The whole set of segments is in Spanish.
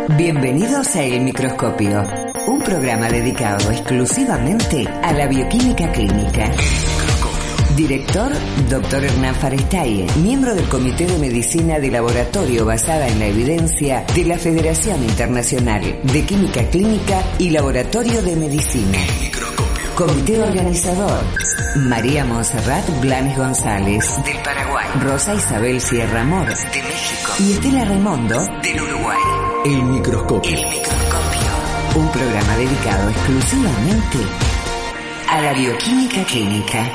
Bienvenidos a El Microscopio, un programa dedicado exclusivamente a la bioquímica clínica. Director, Dr. Hernán Farestaie, miembro del Comité de Medicina de Laboratorio basada en la evidencia de la Federación Internacional de Química Clínica y Laboratorio de Medicina. Comité organizador, María Montserrat Blanes González, del Paraguay, Rosa Isabel Sierra Mor, de México, y Estela Raimondo, del Uruguay. El Microscopio. El Microscopio, un programa dedicado exclusivamente a la bioquímica clínica.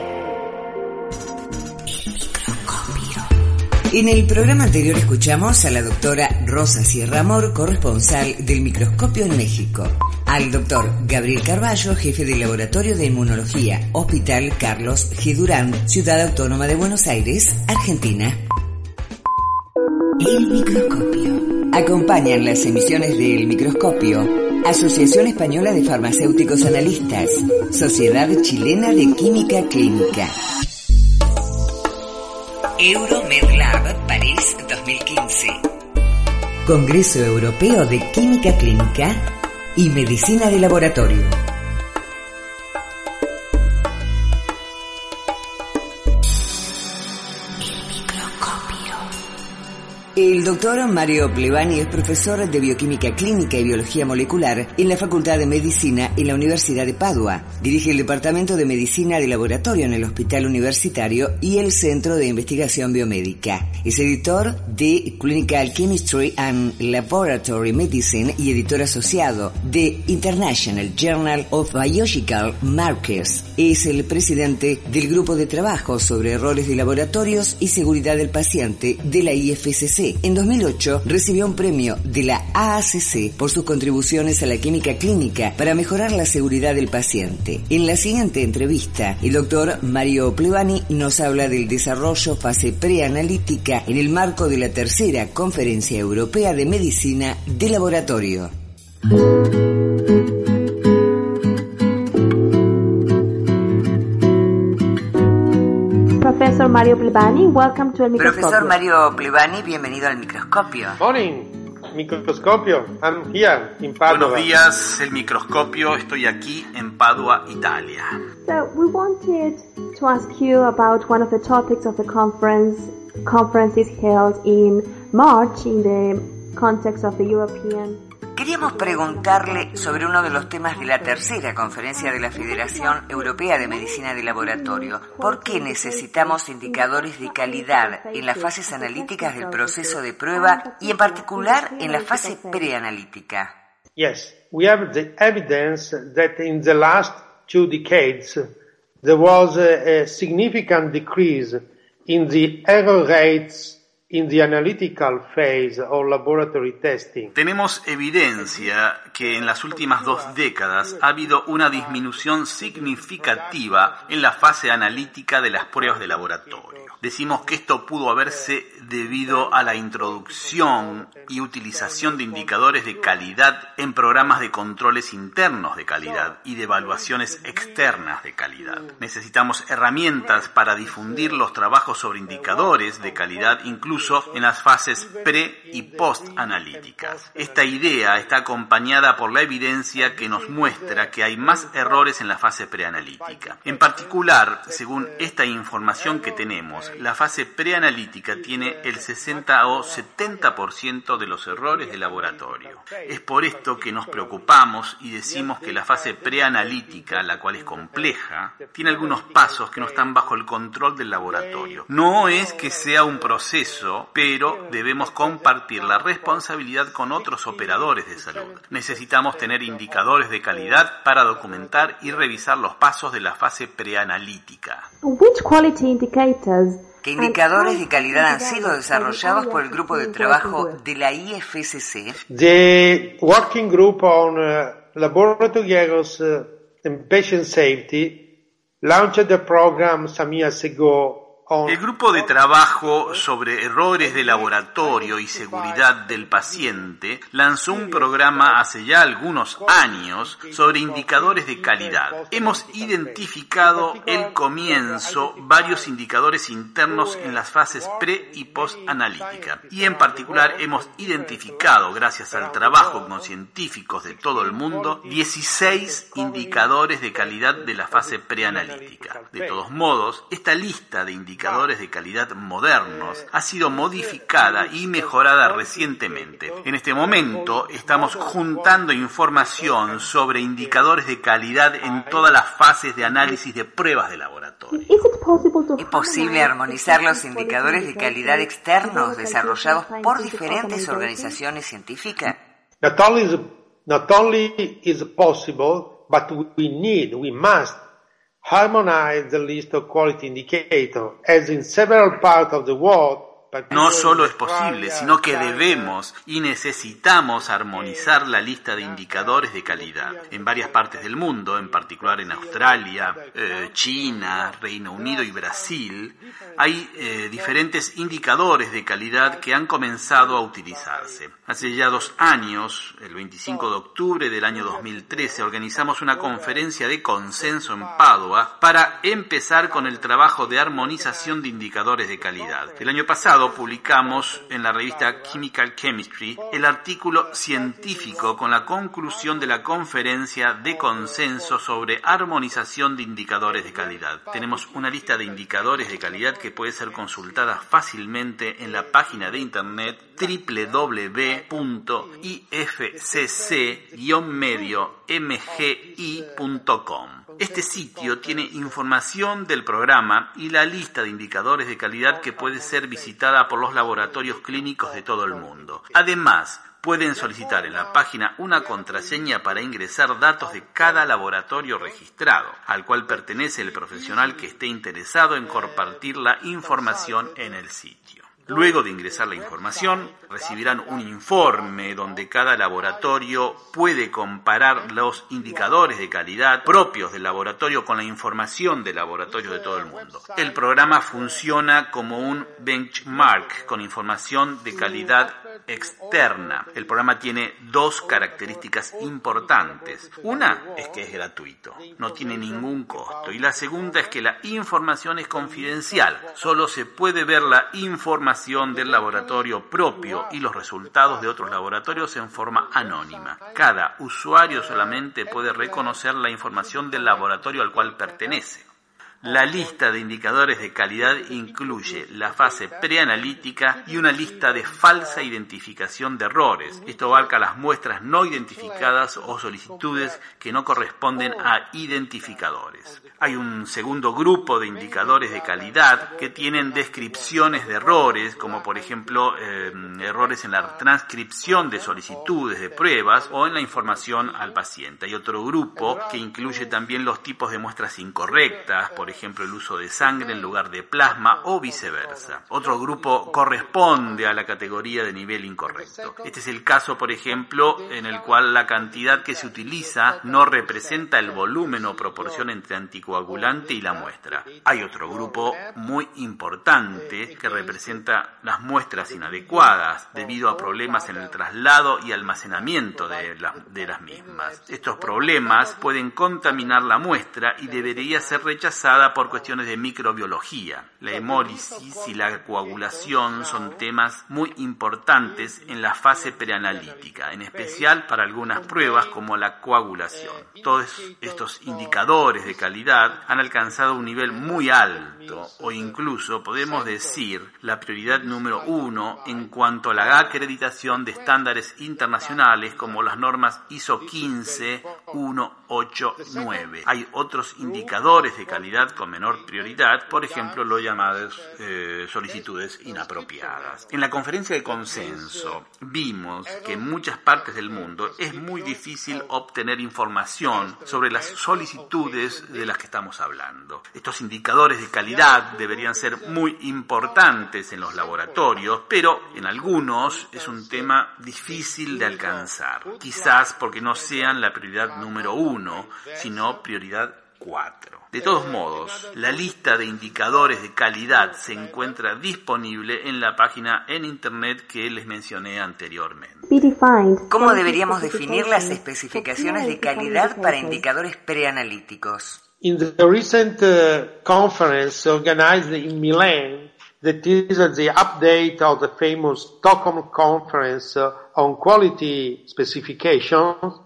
En el programa anterior escuchamos a la doctora Rosa Sierra Mor, corresponsal del Microscopio en México, al doctor Gabriel Carballo, jefe del Laboratorio de Inmunología, Hospital Carlos G. Durán, Ciudad Autónoma de Buenos Aires, Argentina. El Microscopio. Acompañan las emisiones del Microscopio Asociación Española de Farmacéuticos Analistas, Sociedad Chilena de Química Clínica, EuroMedLab París 2015, Congreso Europeo de Química Clínica y Medicina de Laboratorio. El doctor Mario Plevani es profesor de Bioquímica Clínica y Biología Molecular en la Facultad de Medicina en la Universidad de Padua. Dirige el Departamento de Medicina de Laboratorio en el Hospital Universitario y el Centro de Investigación Biomédica. Es editor de Clinical Chemistry and Laboratory Medicine y editor asociado de International Journal of Biological Markers. Es el presidente del Grupo de Trabajo sobre Errores de Laboratorios y Seguridad del Paciente de la IFCC. En 2008 recibió un premio de la AACC por sus contribuciones a la química clínica para mejorar la seguridad del paciente. En la siguiente entrevista, el doctor Mario Plevani nos habla del desarrollo fase preanalítica en el marco de la tercera Conferencia Europea de Medicina de Laboratorio. Profesor Mario Plevani, welcome to El Microscopio. Profesor Mario Plevani, bienvenido al Microscopio. Morning, Microscopio. I'm here in Padua. Buenos días, El Microscopio. Estoy aquí en Padua, Italia. So we wanted to ask you about one of the topics of the conference. Conference is held in March in the context of the European. Queríamos preguntarle sobre uno de los temas de la tercera conferencia de la Federación Europea de Medicina de Laboratorio. ¿Por qué necesitamos indicadores de calidad en las fases analíticas del proceso de prueba y en particular en la fase preanalítica? Yes, we have the evidence that in the last 2 decades there was a significant decrease in the error rates in the analytical phase of laboratory testing. Tenemos evidencia que en las últimas 2 décadas ha habido una disminución significativa en la fase analítica de las pruebas de laboratorio. Decimos que esto pudo haberse debido a la introducción y utilización de indicadores de calidad en programas de controles internos de calidad y de evaluaciones externas de calidad. Necesitamos herramientas para difundir los trabajos sobre indicadores de calidad incluso en las fases pre- y post-analíticas. Esta idea está acompañada por la evidencia que nos muestra que hay más errores en la fase preanalítica. En particular, según esta información que tenemos, la fase preanalítica tiene el 60 o 70% de los errores de laboratorio. Es por esto que nos preocupamos y decimos que la fase preanalítica, la cual es compleja, tiene algunos pasos que no están bajo el control del laboratorio. No es que sea un proceso, pero debemos compartir la responsabilidad con otros operadores de salud. Necesitamos tener indicadores de calidad para documentar y revisar los pasos de la fase preanalítica. Which quality indicators? ¿Qué indicadores de calidad han sido desarrollados por el grupo de trabajo de la IFCC? The Working Group on Laboratory Errors and Patient Safety launched a program some years ago on... El grupo de trabajo sobre errores de laboratorio y seguridad del paciente lanzó un programa hace ya algunos años sobre indicadores de calidad. Hemos identificado el comienzo varios indicadores internos en las fases pre y post analítica, y en particular hemos identificado, gracias al trabajo con científicos de todo el mundo, 16 indicadores de calidad de la fase preanalítica. De todos modos, esta lista de indicadores de calidad modernos ha sido modificada y mejorada recientemente. En este momento estamos juntando información sobre indicadores de calidad en todas las fases de análisis de pruebas de laboratorio. ¿Es posible armonizar los indicadores de calidad externos desarrollados por diferentes organizaciones científicas? Not only is it possible, but we must harmonize the list of quality indicators, as in several parts of the world. No solo es posible, sino que debemos y necesitamos armonizar la lista de indicadores de calidad. En varias partes del mundo, en particular en Australia, China, Reino Unido y Brasil, hay diferentes indicadores de calidad que han comenzado a utilizarse. Hace ya 2 años, el 25 de octubre del año 2013, organizamos una conferencia de consenso en Padua para empezar con el trabajo de armonización de indicadores de calidad. El año pasado publicamos en la revista Chemical Chemistry el artículo científico con la conclusión de la conferencia de consenso sobre armonización de indicadores de calidad. Tenemos una lista de indicadores de calidad que puede ser consultada fácilmente en la página de internet www.ifcc-mgi.com. Este sitio tiene información del programa y la lista de indicadores de calidad que puede ser visitada por los laboratorios clínicos de todo el mundo. Además, pueden solicitar en la página una contraseña para ingresar datos de cada laboratorio registrado, al cual pertenece el profesional que esté interesado en compartir la información en el sitio. Luego de ingresar la información, recibirán un informe donde cada laboratorio puede comparar los indicadores de calidad propios del laboratorio con la información del laboratorio de todo el mundo. El programa funciona como un benchmark con información de calidad externa. El programa tiene 2 características importantes. Una es que es gratuito, no tiene ningún costo. Y la segunda es que la información es confidencial. Solo se puede ver la información del laboratorio propio y los resultados de otros laboratorios en forma anónima. Cada usuario solamente puede reconocer la información del laboratorio al cual pertenece. La lista de indicadores de calidad incluye la fase preanalítica y una lista de falsa identificación de errores. Esto abarca las muestras no identificadas o solicitudes que no corresponden a identificadores. Hay un segundo grupo de indicadores de calidad que tienen descripciones de errores, como por ejemplo errores en la transcripción de solicitudes de pruebas o en la información al paciente. Hay otro grupo que incluye también los tipos de muestras incorrectas, por ejemplo el uso de sangre en lugar de plasma o viceversa. Otro grupo corresponde a la categoría de nivel incorrecto. Este es el caso, por ejemplo, en el cual la cantidad que se utiliza no representa el volumen o proporción entre anticoagulante y la muestra. Hay otro grupo muy importante que representa las muestras inadecuadas debido a problemas en el traslado y almacenamiento de las mismas. Estos problemas pueden contaminar la muestra y debería ser rechazada por cuestiones de microbiología. La hemólisis y la coagulación son temas muy importantes en la fase preanalítica, en especial para algunas pruebas como la coagulación. Todos estos indicadores de calidad han alcanzado un nivel muy alto, o incluso podemos decir la prioridad número 1 en cuanto a la acreditación de estándares internacionales como las normas ISO 15189. Hay otros indicadores de calidad con menor prioridad, por ejemplo, lo llamadas solicitudes inapropiadas. En la conferencia de consenso vimos que en muchas partes del mundo es muy difícil obtener información sobre las solicitudes de las que estamos hablando. Estos indicadores de calidad deberían ser muy importantes en los laboratorios, pero en algunos es un tema difícil de alcanzar, quizás porque no sean la prioridad número 1, sino prioridad 4. De todos modos, la lista de indicadores de calidad se encuentra disponible en la página en internet que les mencioné anteriormente. ¿Cómo deberíamos definir las especificaciones de calidad para indicadores preanalíticos? In the recent conference organized in Milan, that is the update of the famous Stockholm Conference on Quality Specifications,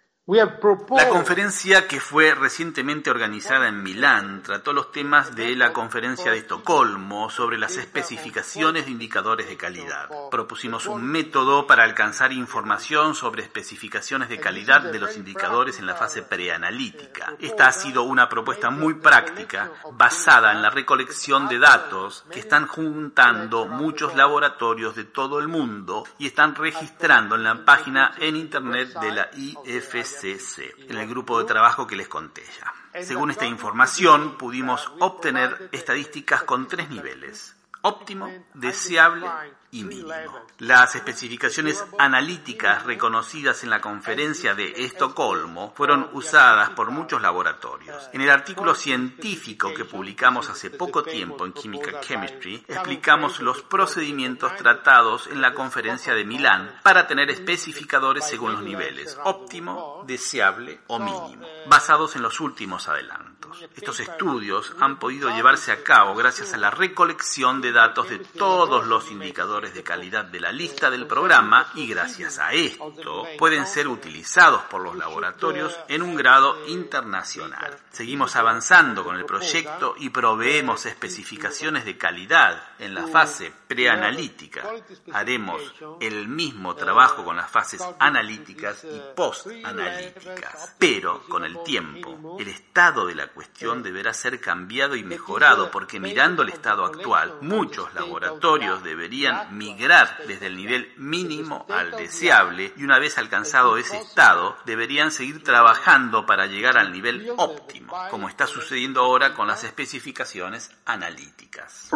la conferencia que fue recientemente organizada en Milán trató los temas de la conferencia de Estocolmo sobre las especificaciones de indicadores de calidad. Propusimos un método para alcanzar información sobre especificaciones de calidad de los indicadores en la fase preanalítica. Esta ha sido una propuesta muy práctica, basada en la recolección de datos que están juntando muchos laboratorios de todo el mundo y están registrando en la página en internet de la IFCC, en el grupo de trabajo que les conté ya. Según esta información, pudimos obtener estadísticas con 3 niveles: óptimo, deseable y mínimo. Las especificaciones analíticas reconocidas en la conferencia de Estocolmo fueron usadas por muchos laboratorios. En el artículo científico que publicamos hace poco tiempo en Chemical Chemistry, explicamos los procedimientos tratados en la conferencia de Milán para tener especificadores según los niveles óptimo, deseable o mínimo, basados en los últimos adelantos. Estos estudios han podido llevarse a cabo gracias a la recolección de datos de todos los indicadores de calidad de la lista del programa, y gracias a esto pueden ser utilizados por los laboratorios en un grado internacional. Seguimos avanzando con el proyecto y proveemos especificaciones de calidad en la fase preanalítica. Haremos el mismo trabajo con las fases analíticas y postanalíticas, pero con el tiempo el estado de la cuestión deberá ser cambiado y mejorado, porque mirando el estado actual, muchos laboratorios deberían migrar desde el nivel mínimo al deseable, y una vez alcanzado ese estado, deberían seguir trabajando para llegar al nivel óptimo, como está sucediendo ahora con las especificaciones analíticas.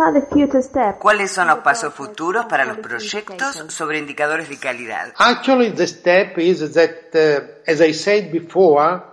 ¿Cuáles son los pasos futuros para los proyectos sobre indicadores de calidad? Actually, the step is that, as I said before,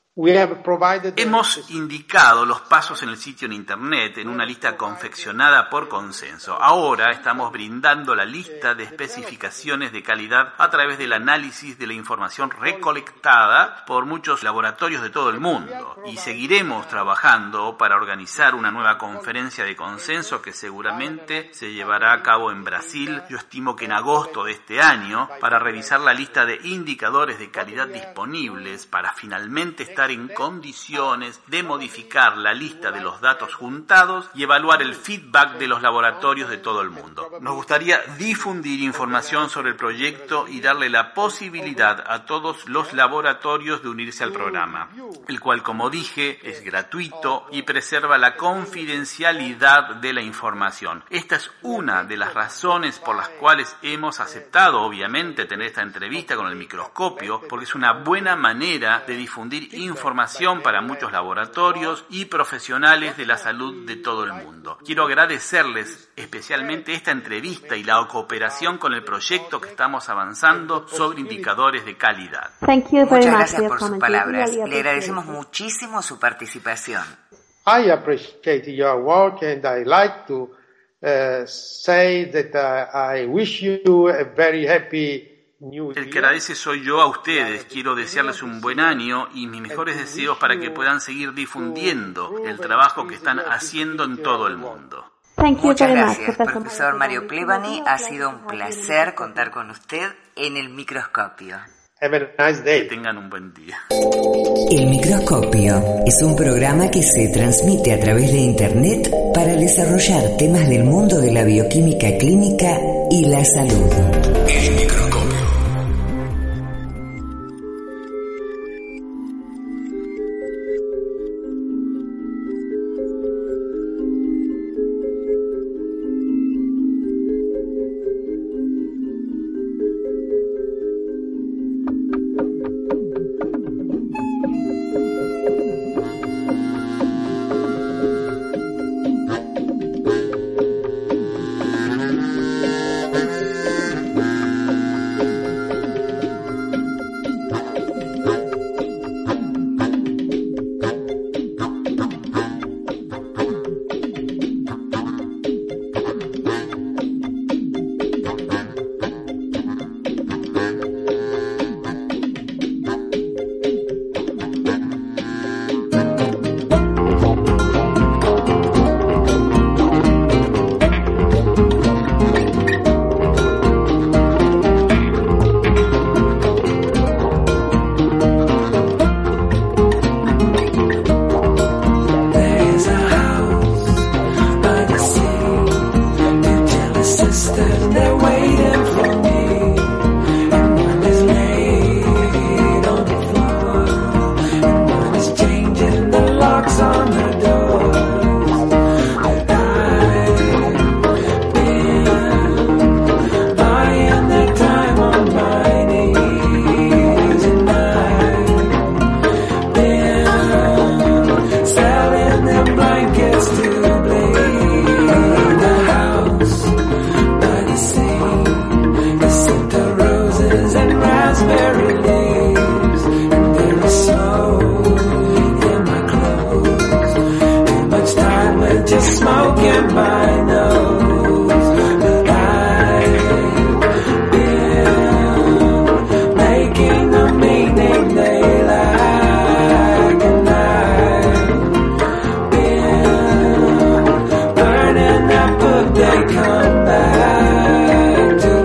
hemos indicado los pasos en el sitio en internet en una lista confeccionada por consenso. Ahora estamos brindando la lista de especificaciones de calidad a través del análisis de la información recolectada por muchos laboratorios de todo el mundo, y seguiremos trabajando para organizar una nueva conferencia de consenso que seguramente se llevará a cabo en Brasil, yo estimo que en agosto de este año, para revisar la lista de indicadores de calidad disponibles para finalmente estar en condiciones de modificar la lista de los datos juntados y evaluar el feedback de los laboratorios de todo el mundo. Nos gustaría difundir información sobre el proyecto y darle la posibilidad a todos los laboratorios de unirse al programa, el cual, como dije, es gratuito y preserva la confidencialidad de la información. Esta es una de las razones por las cuales hemos aceptado, obviamente, tener esta entrevista con el microscopio, porque es una buena manera de difundir información para muchos laboratorios y profesionales de la salud de todo el mundo. Quiero agradecerles especialmente esta entrevista y la cooperación con el proyecto que estamos avanzando sobre indicadores de calidad. Muchas gracias por sus palabras. Le agradecemos muchísimo su participación. I appreciate your work, and I like to say that I wish you a very happy New Year. El que agradece soy yo a ustedes. Quiero desearles un buen año y mis mejores deseos para que puedan seguir difundiendo el trabajo que están haciendo en todo el mundo. Muchas gracias, profesor Mario Plevani. Ha sido un placer contar con usted en el microscopio. Have a nice day. Que tengan un buen día. El Microscopio es un programa que se transmite a través de Internet para desarrollar temas del mundo de la bioquímica clínica y la salud. El Microscopio. in my nose, but I've been making the meaning they lack, and I've been burning that book they come back to.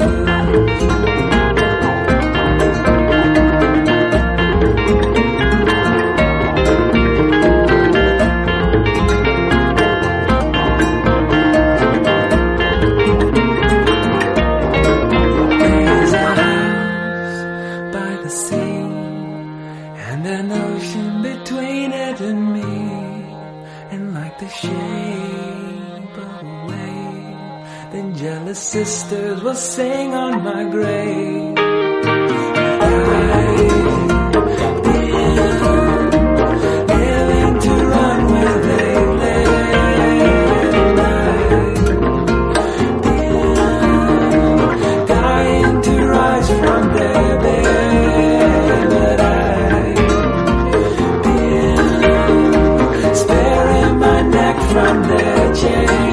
Sisters will sing on my grave. I've been living to run where they live. I've been dying to rise from their bed, but I've been sparing my neck from their chain.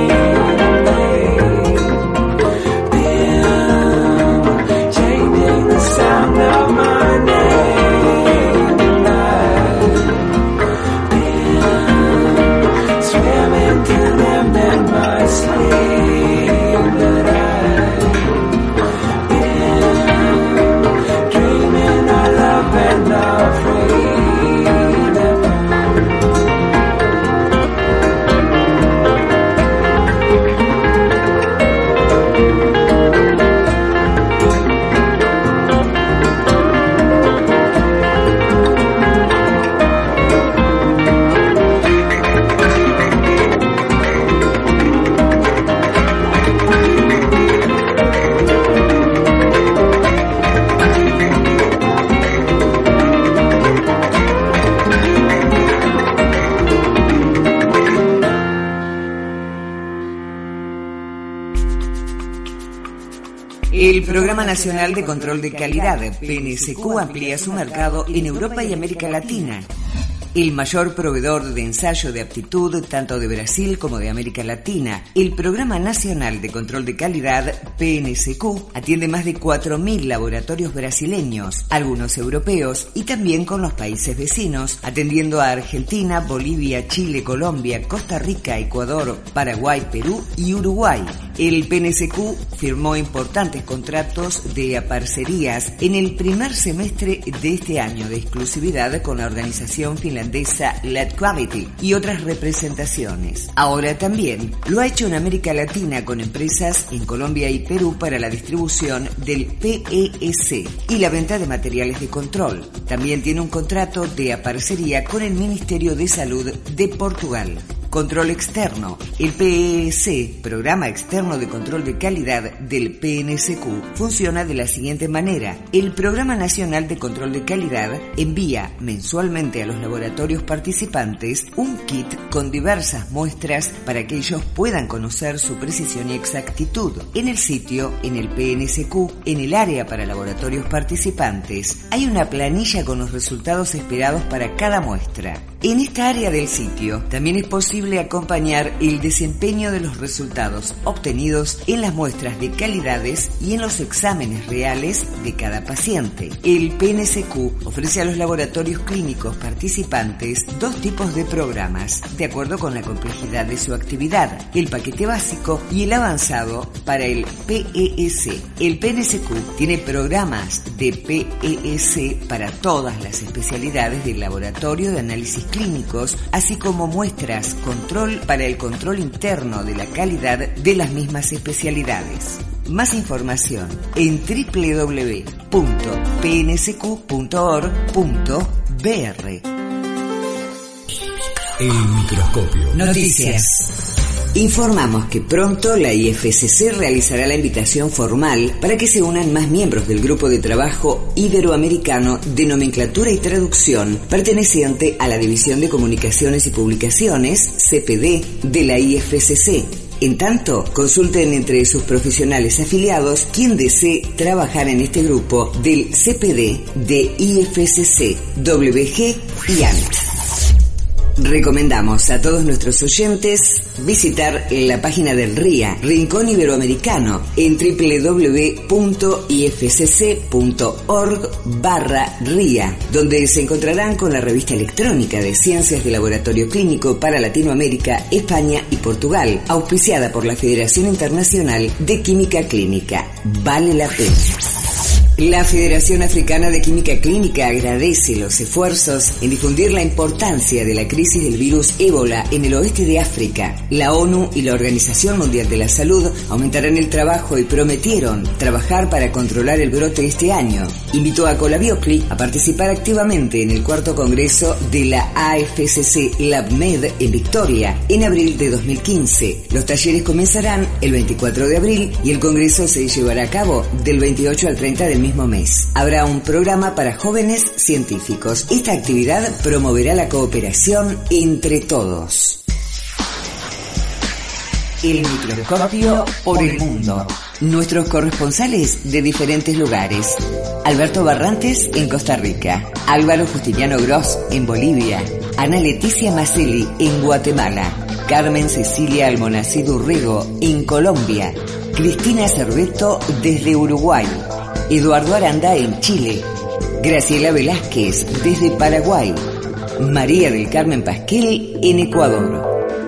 El Programa Nacional de Control de Calidad, PNSQ, amplía su mercado en Europa y América Latina. El mayor proveedor de ensayo de aptitud tanto de Brasil como de América Latina, el Programa Nacional de Control de Calidad, PNSQ, atiende más de 4.000 laboratorios brasileños, algunos europeos y también con los países vecinos, atendiendo a Argentina, Bolivia, Chile, Colombia, Costa Rica, Ecuador, Paraguay, Perú y Uruguay. El PNSQ firmó importantes contratos de parcerías en el primer semestre de este año de exclusividad con la organización finlandesa Lead Quality y otras representaciones. Ahora también lo ha hecho en América Latina con empresas en Colombia y Perú para la distribución del PES y la venta de materiales de control. También tiene un contrato de parcería con el Ministerio de Salud de Portugal. Control externo. El PES, Programa Externo de Control de Calidad del PNSQ, funciona de la siguiente manera. El Programa Nacional de Control de Calidad envía mensualmente a los laboratorios participantes un kit con diversas muestras para que ellos puedan conocer su precisión y exactitud. En el sitio, en el PNSQ, en el área para laboratorios participantes, hay una planilla con los resultados esperados para cada muestra. En esta área del sitio también es posible acompañar el desempeño de los resultados obtenidos en las muestras de calidades y en los exámenes reales de cada paciente. El PNSQ ofrece a los laboratorios clínicos participantes dos tipos de programas, de acuerdo con la complejidad de su actividad, el paquete básico y el avanzado para el PES. El PNSQ tiene programas de PES para todas las especialidades del laboratorio de análisis clínicos, así como muestras control para el control interno de la calidad de las mismas especialidades. Más información en www.pnsq.org.br. El microscopio. Noticias. Informamos que pronto la IFCC realizará la invitación formal para que se unan más miembros del Grupo de Trabajo Iberoamericano de Nomenclatura y Traducción, perteneciente a la División de Comunicaciones y Publicaciones, CPD, de la IFCC. En tanto, consulten entre sus profesionales afiliados quien desee trabajar en este grupo del CPD de IFCC, WG y ANT. Recomendamos a todos nuestros oyentes visitar la página del RIA, Rincón Iberoamericano, en www.ifcc.org/RIA, donde se encontrarán con la revista electrónica de Ciencias de Laboratorio Clínico para Latinoamérica, España y Portugal, auspiciada por la Federación Internacional de Química Clínica. Vale la pena. La Federación Africana de Química Clínica agradece los esfuerzos en difundir la importancia de la crisis del virus ébola en el oeste de África. La ONU y la Organización Mundial de la Salud aumentarán el trabajo y prometieron trabajar para controlar el brote este año. Invitó a Colabiocli a participar activamente en el 4º Congreso de la AFCC LabMed en Victoria en abril de 2015. Los talleres comenzarán el 24 de abril y el Congreso se llevará a cabo del 28 al 30 del mismo mes. Habrá un programa para jóvenes científicos. Esta actividad promoverá la cooperación entre todos. El microscopio por el mundo. Nuestros corresponsales de diferentes lugares. Alberto Barrantes en Costa Rica, Álvaro Justiniano Gross en Bolivia, Ana Leticia Macelli en Guatemala, Carmen Cecilia Almonacid Urrego en Colombia, Cristina Cerveto desde Uruguay, Eduardo Aranda en Chile, Graciela Velázquez desde Paraguay, María del Carmen Pasquel en Ecuador.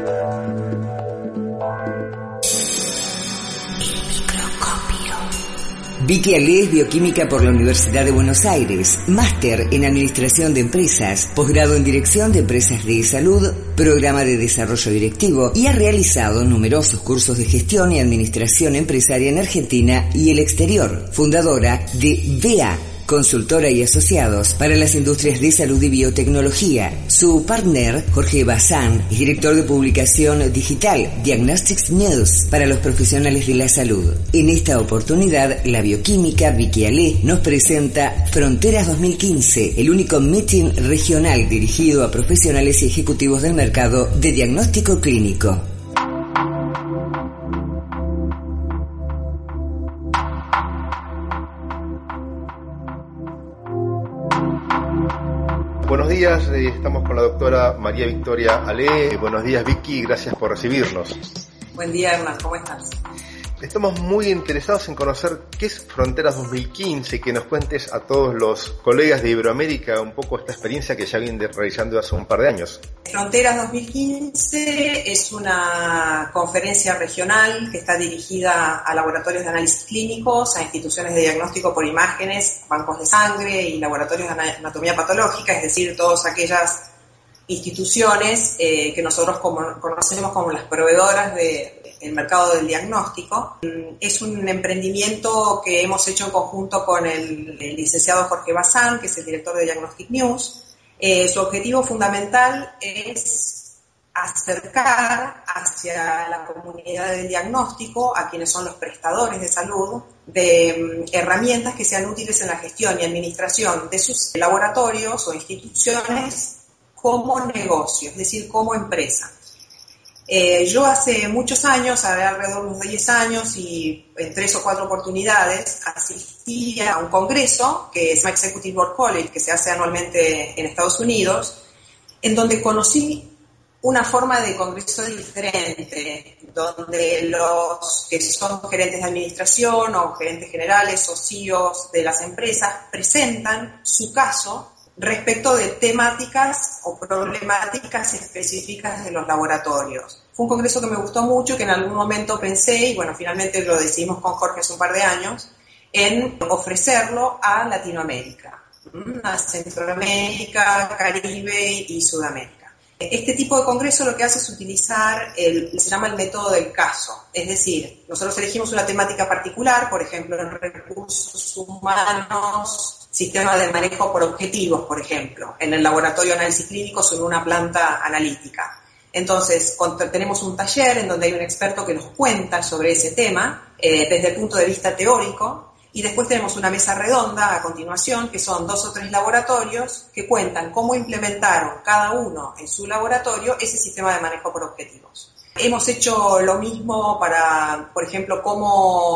Vicky Ale es bioquímica por la Universidad de Buenos Aires, máster en Administración de Empresas, posgrado en Dirección de Empresas de Salud, programa de Desarrollo Directivo y ha realizado numerosos cursos de gestión y administración empresaria en Argentina y el exterior. Fundadora de VEA, consultora y asociados para las industrias de salud y biotecnología. Su partner, Jorge Bazán, es director de publicación digital Diagnostics News para los profesionales de la salud. En esta oportunidad, la bioquímica Vicky Ale nos presenta Fronteras 2015, el único meeting regional dirigido a profesionales y ejecutivos del mercado de diagnóstico clínico. Buenos días, estamos con la doctora María Victoria Ale. Buenos días, Vicky, gracias por recibirnos. Buen día, Hernán, ¿cómo estás? Estamos muy interesados en conocer qué es Fronteras 2015, que nos cuentes a todos los colegas de Iberoamérica un poco esta experiencia que ya vienen realizando hace un par de años. Fronteras 2015 es una conferencia regional que está dirigida a laboratorios de análisis clínicos, a instituciones de diagnóstico por imágenes, bancos de sangre y laboratorios de anatomía patológica, es decir, todas aquellas instituciones que nosotros conocemos como las proveedoras del mercado del diagnóstico. Es un emprendimiento que hemos hecho en conjunto con el licenciado Jorge Bazán, que es el director de Diagnostic News. Su objetivo fundamental es acercar hacia la comunidad del diagnóstico, a quienes son los prestadores de salud, de herramientas que sean útiles en la gestión y administración de sus laboratorios o instituciones como negocio, es decir, como empresa. Yo hace muchos años, alrededor de unos 10 años y en 3 o 4 oportunidades, asistí a un congreso que es Executive Board College, que se hace anualmente en Estados Unidos, en donde conocí una forma de congreso diferente, donde los que son gerentes de administración o gerentes generales o CEOs de las empresas presentan su caso respecto de temáticas o problemáticas específicas de los laboratorios. Fue un congreso que me gustó mucho, que en algún momento pensé, y bueno, finalmente lo decidimos con Jorge hace un par de años, en ofrecerlo a Latinoamérica, a Centroamérica, Caribe y Sudamérica. Este tipo de congreso lo que hace es utilizar se llama el método del caso, es decir, nosotros elegimos una temática particular, por ejemplo, en recursos humanos, sistema de manejo por objetivos, por ejemplo, en el laboratorio de análisis clínicos o en una planta analítica. Entonces, tenemos un taller en donde hay un experto que nos cuenta sobre ese tema desde el punto de vista teórico, y después tenemos una mesa redonda a continuación, que son 2 o 3 laboratorios que cuentan cómo implementaron cada uno en su laboratorio ese sistema de manejo por objetivos. Hemos hecho lo mismo para, por ejemplo, cómo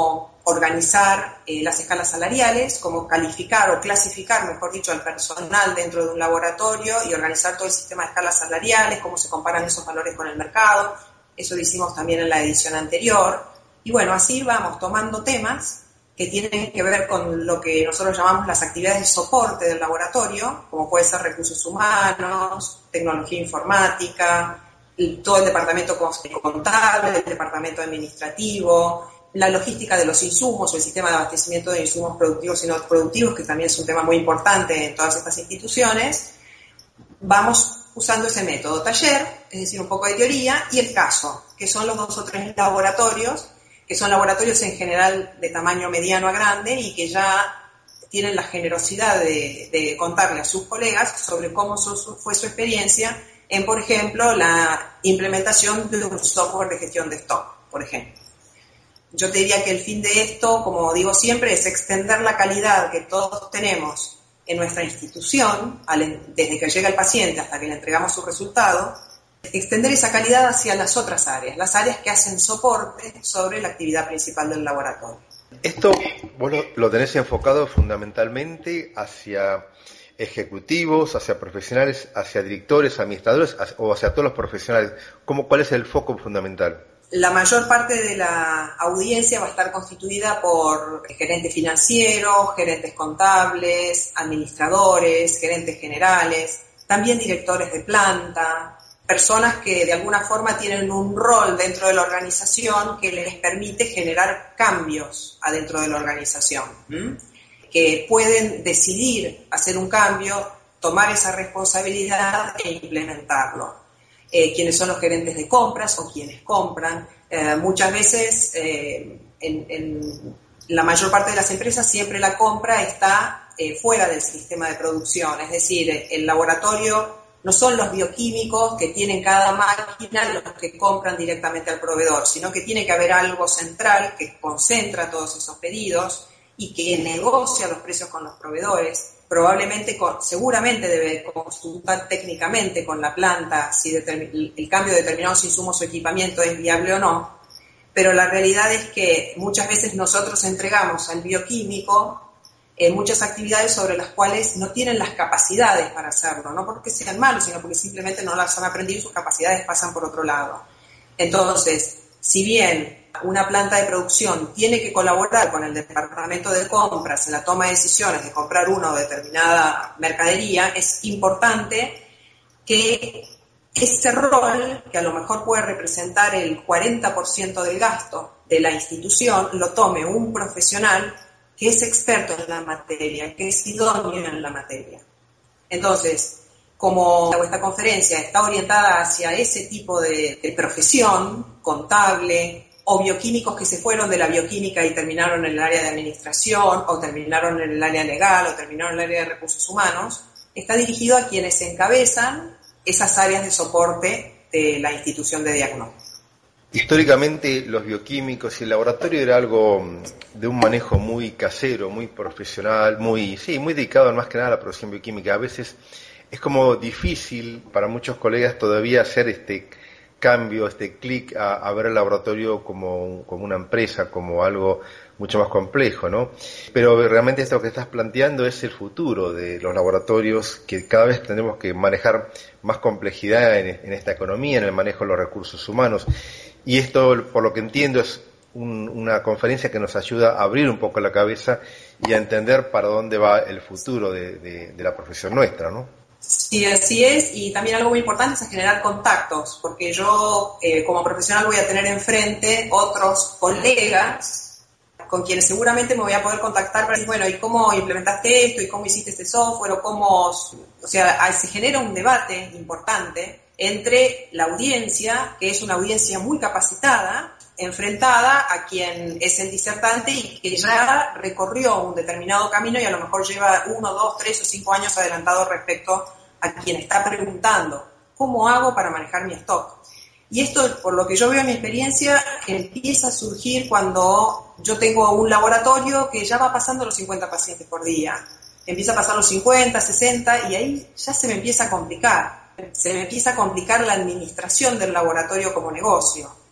organizar las escalas salariales, cómo calificar o clasificar, mejor dicho, al personal dentro de un laboratorio y organizar todo el sistema de escalas salariales, cómo se comparan esos valores con el mercado. Eso lo hicimos también en la edición anterior. Y bueno, así vamos tomando temas que tienen que ver con lo que nosotros llamamos las actividades de soporte del laboratorio, como puede ser recursos humanos, tecnología informática, todo el departamento contable, el departamento administrativo, la logística de los insumos o el sistema de abastecimiento de insumos productivos y no productivos, que también es un tema muy importante en todas estas instituciones. Vamos usando ese método taller, es decir, un poco de teoría, y el caso, que son los 2 o 3 laboratorios, que son laboratorios en general de tamaño mediano a grande y que ya tienen la generosidad de contarle a sus colegas sobre cómo fue su experiencia en, por ejemplo, la implementación de un software de gestión de stock, por ejemplo. Yo te diría que el fin de esto, como digo siempre, es extender la calidad que todos tenemos en nuestra institución, desde que llega el paciente hasta que le entregamos su resultado, extender esa calidad hacia las otras áreas, las áreas que hacen soporte sobre la actividad principal del laboratorio. Esto vos lo tenés enfocado fundamentalmente hacia ejecutivos, hacia profesionales, hacia directores, administradores o hacia todos los profesionales. ¿Cuál es el foco fundamental? La mayor parte de la audiencia va a estar constituida por gerentes financieros, gerentes contables, administradores, gerentes generales, también directores de planta, personas que de alguna forma tienen un rol dentro de la organización que les permite generar cambios adentro de la organización, que pueden decidir hacer un cambio, tomar esa responsabilidad e implementarlo. Quienes son los gerentes de compras o quienes compran. Muchas veces, en la mayor parte de las empresas, siempre la compra está fuera del sistema de producción. Es decir, el laboratorio no son los bioquímicos que tienen cada máquina los que compran directamente al proveedor, sino que tiene que haber algo central que concentra todos esos pedidos y que negocia los precios con los proveedores. Seguramente debe consultar técnicamente con la planta si el cambio de determinados insumos o equipamiento es viable o no, pero la realidad es que muchas veces nosotros entregamos al bioquímico muchas actividades sobre las cuales no tienen las capacidades para hacerlo, no porque sean malos, sino porque simplemente no las han aprendido y sus capacidades pasan por otro lado. Entonces, si bien una planta de producción tiene que colaborar con el departamento de compras en la toma de decisiones de comprar una o determinada mercadería, es importante que ese rol, que a lo mejor puede representar el 40% del gasto de la institución, lo tome un profesional que es experto en la materia, que es idóneo en la materia. Entonces, como esta conferencia está orientada hacia ese tipo de profesión, contable, o bioquímicos que se fueron de la bioquímica y terminaron en el área de administración, o terminaron en el área legal, o terminaron en el área de recursos humanos, está dirigido a quienes encabezan esas áreas de soporte de la institución de diagnóstico. Históricamente los bioquímicos y el laboratorio era algo de un manejo muy casero, muy profesional, muy dedicado más que nada a la producción bioquímica. A veces es como difícil para muchos colegas todavía hacer este cambio, este clic a ver el laboratorio como una empresa, como algo mucho más complejo, ¿no? Pero realmente esto que estás planteando es el futuro de los laboratorios, que cada vez tenemos que manejar más complejidad en esta economía, en el manejo de los recursos humanos. Y esto, por lo que entiendo, es una conferencia que nos ayuda a abrir un poco la cabeza y a entender para dónde va el futuro de la profesión nuestra, ¿no? Sí, así es, y también algo muy importante es generar contactos, porque yo como profesional voy a tener enfrente otros colegas con quienes seguramente me voy a poder contactar para decir, bueno, ¿y cómo implementaste esto? ¿Y cómo hiciste este software? Se genera un debate importante entre la audiencia, que es una audiencia muy capacitada, enfrentada a quien es el disertante y que ya recorrió un determinado camino y a lo mejor lleva 1, 2, 3 o 5 años adelantado respecto a quien está preguntando, ¿cómo hago para manejar mi stock? Y esto, por lo que yo veo en mi experiencia, empieza a surgir cuando yo tengo un laboratorio que ya va pasando los 50 pacientes por día. Empieza a pasar los 50, 60 y ahí ya se me empieza a complicar. Se me empieza a complicar la administración del laboratorio como negocio.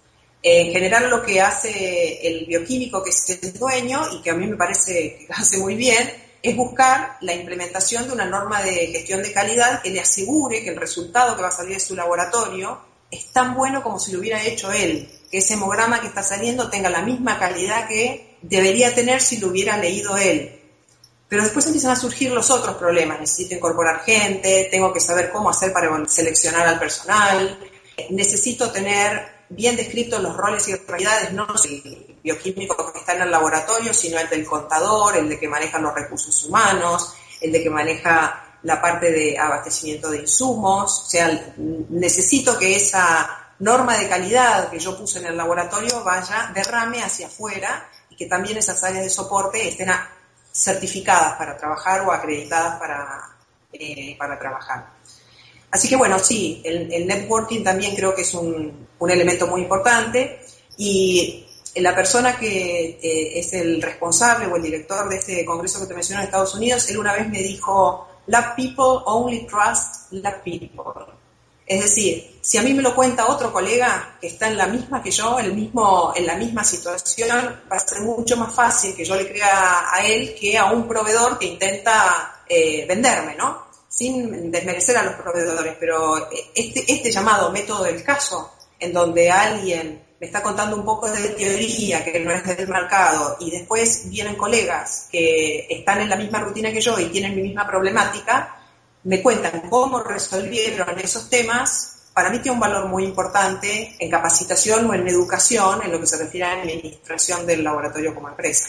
En general lo que hace el bioquímico, que es el dueño, y que a mí me parece que lo hace muy bien, es buscar la implementación de una norma de gestión de calidad que le asegure que el resultado que va a salir de su laboratorio es tan bueno como si lo hubiera hecho él, que ese hemograma que está saliendo tenga la misma calidad que debería tener si lo hubiera leído él. Pero después empiezan a surgir los otros problemas. Necesito incorporar gente, tengo que saber cómo hacer para seleccionar al personal, necesito tener bien descritos los roles y realidades, no el bioquímico que está en el laboratorio, sino el del contador, el de que maneja los recursos humanos, el de que maneja la parte de abastecimiento de insumos. O sea, necesito que esa norma de calidad que yo puse en el laboratorio derrame hacia afuera, y que también esas áreas de soporte estén certificadas para trabajar o acreditadas para trabajar. Así que bueno, sí, el networking también creo que es un elemento muy importante, y la persona que es el responsable o el director de este congreso que te mencioné en Estados Unidos, él una vez me dijo, "Lab people only trust lab people". Es decir, si a mí me lo cuenta otro colega que está en la misma que yo, en la misma situación, va a ser mucho más fácil que yo le crea a él que a un proveedor que intenta venderme, ¿no? Sin desmerecer a los proveedores, pero este llamado método del caso, en donde alguien me está contando un poco de teoría que no es del mercado, y después vienen colegas que están en la misma rutina que yo y tienen mi misma problemática, me cuentan cómo resolvieron esos temas, para mí tiene un valor muy importante en capacitación o en educación en lo que se refiere a administración del laboratorio como empresa.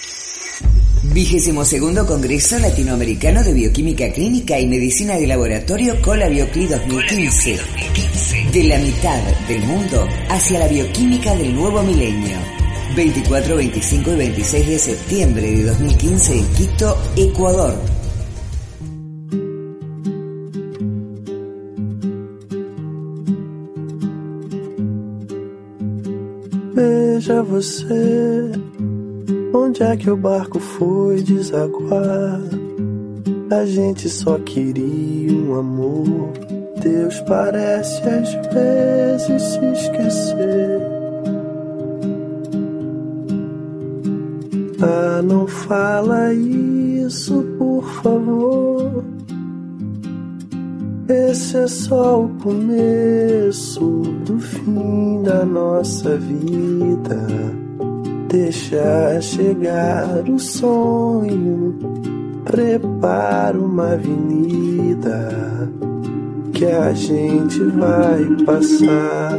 22º Congreso Latinoamericano de Bioquímica Clínica y Medicina de Laboratorio Colabioclí 2015. De la mitad del mundo hacia la bioquímica del nuevo milenio. 24, 25 y 26 de septiembre de 2015 en Quito, Ecuador. Veja você, onde é que o barco foi desaguar? A gente só queria um amor. Deus parece às vezes se esquecer. Ah, não fala isso, por favor. Esse é só o começo do fim da nossa vida. Deixa chegar o sonho, prepara uma avenida que a gente vai passar.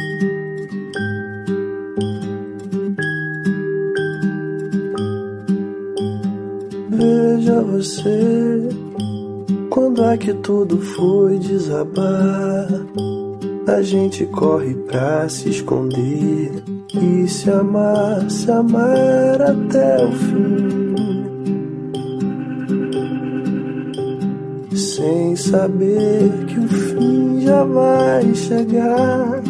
Veja você, quando é que tudo foi desabar? A gente corre pra se esconder e se amar até o fim, sem saber que o fim já vai chegar.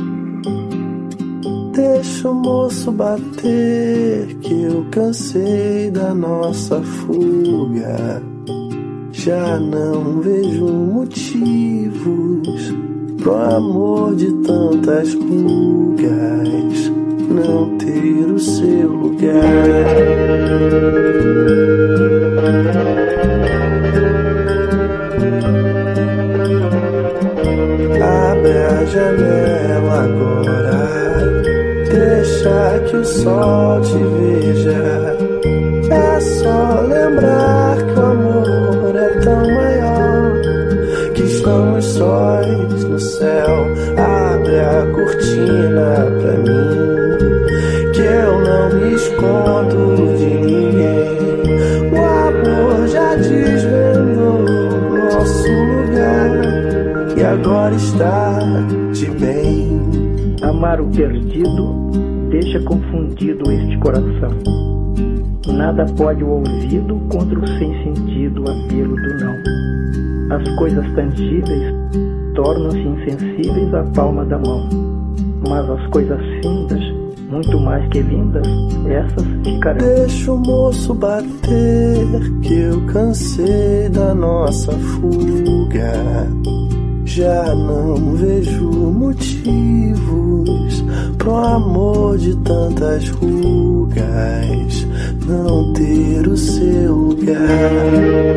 Deixa o moço bater, que eu cansei da nossa fuga. Já não vejo motivos pro amor de tantas rugas não ter o seu lugar. Abre a janela agora, deixa que o sol te veja. É só lembrar que o amor é tão maior, que estamos sóis no céu. Abre a cortina pra mim, que eu não me escondo de ninguém. O amor já desvendou nosso lugar e agora está de bem. Amar o perdido deixa confundido este coração. Nada pode o ouvido contra o sem sentido apelo do não. As coisas tangíveis tornam-se insensíveis à palma da mão, mas as coisas findas, muito mais que lindas, essas ficarão. Deixa o moço bater, que eu cansei da nossa fuga. Já não vejo motivos pro amor de tantas rugas não ter o seu lugar.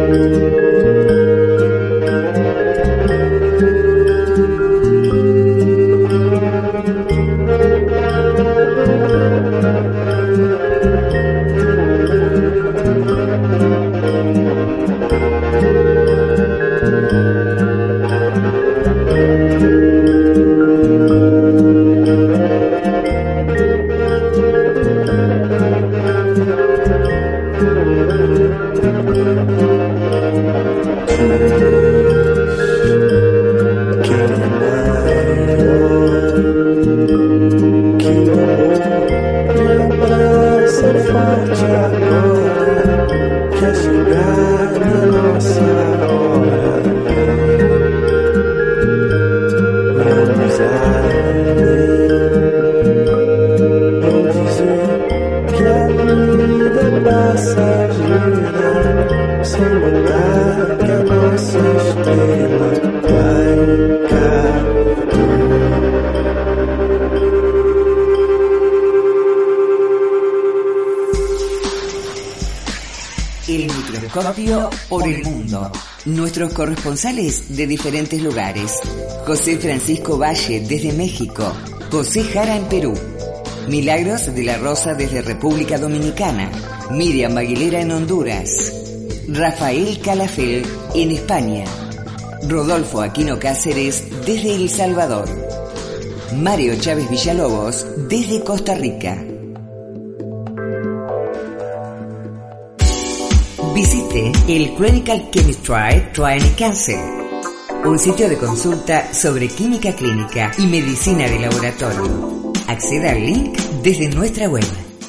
El microscopio por el mundo. Nuestros corresponsales de diferentes lugares. José Francisco Valle desde México. José Jara en Perú. Milagros de la Rosa desde República Dominicana. Miriam Aguilera en Honduras. Rafael Calafel en España. Rodolfo Aquino Cáceres desde El Salvador. Mario Chávez Villalobos desde Costa Rica. Visite el Clinical Chemistry Training Council, un sitio de consulta sobre química clínica y medicina de laboratorio. Acceda al link desde nuestra web.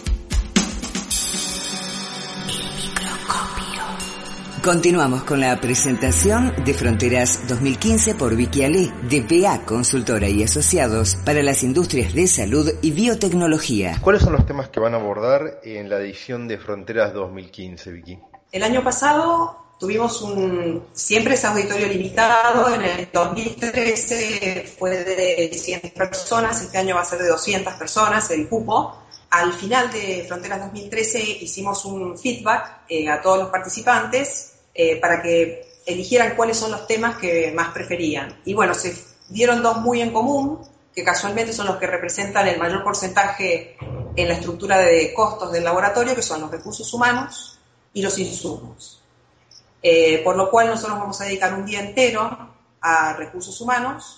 Continuamos con la presentación de Fronteras 2015 por Vicky Ale, de BA Consultora y Asociados para las Industrias de Salud y Biotecnología. ¿Cuáles son los temas que van a abordar en la edición de Fronteras 2015, Vicky? El año pasado tuvimos siempre ese auditorio limitado. En el 2013 fue de 100 personas, este año va a ser de 200 personas el cupo. Al final de Fronteras 2013 hicimos un feedback a todos los participantes para que eligieran cuáles son los temas que más preferían. Y bueno, se dieron dos muy en común, que casualmente son los que representan el mayor porcentaje en la estructura de costos del laboratorio, que son los recursos humanos y los insumos. Por lo cual nosotros vamos a dedicar un día entero a recursos humanos,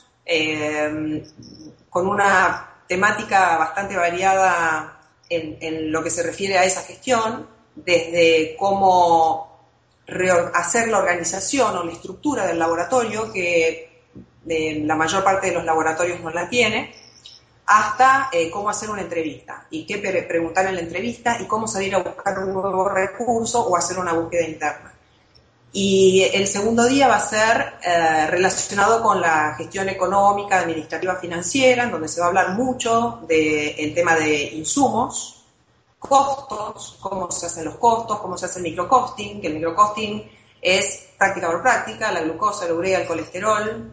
con una temática bastante variada en lo que se refiere a esa gestión, desde cómo hacer la organización o la estructura del laboratorio, que la mayor parte de los laboratorios no la tiene, hasta cómo hacer una entrevista y qué preguntar en la entrevista y cómo salir a buscar un nuevo recurso o hacer una búsqueda interna. Y el segundo día va a ser relacionado con la gestión económica, administrativa, financiera, en donde se va a hablar mucho del tema de insumos, costos, cómo se hacen los costos, cómo se hace el microcosting, que el microcosting es práctica por práctica, la glucosa, la urea, el colesterol,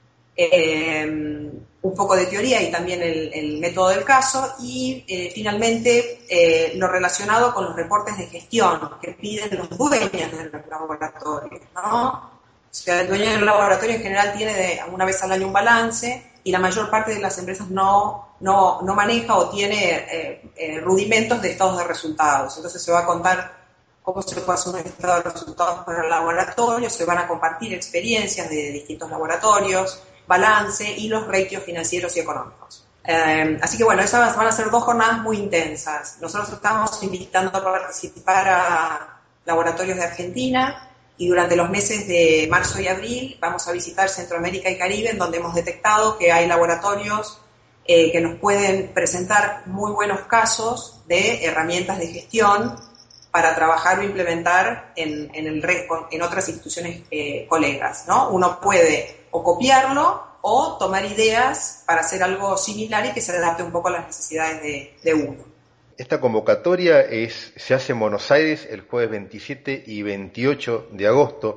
un poco de teoría y también el método del caso, y finalmente lo relacionado con los reportes de gestión que piden los dueños del laboratorio, ¿no? O sea, el dueño del laboratorio en general tiene una vez al año un balance, y la mayor parte de las empresas no maneja o tiene rudimentos de estados de resultados. Entonces se va a contar cómo se puede hacer un estado de resultados para el laboratorio, se van a compartir experiencias de distintos laboratorios, balance y los ratios financieros y económicos. Así que bueno, esas van a ser 2 jornadas muy intensas. Nosotros estamos invitando a participar a laboratorios de Argentina, y durante los meses de marzo y abril vamos a visitar Centroamérica y Caribe, en donde hemos detectado que hay laboratorios que nos pueden presentar muy buenos casos de herramientas de gestión para trabajar o implementar en otras instituciones colegas, ¿no? Uno puede o copiarlo o tomar ideas para hacer algo similar y que se adapte un poco a las necesidades de uno. Esta convocatoria se hace en Buenos Aires el jueves 27 y 28 de agosto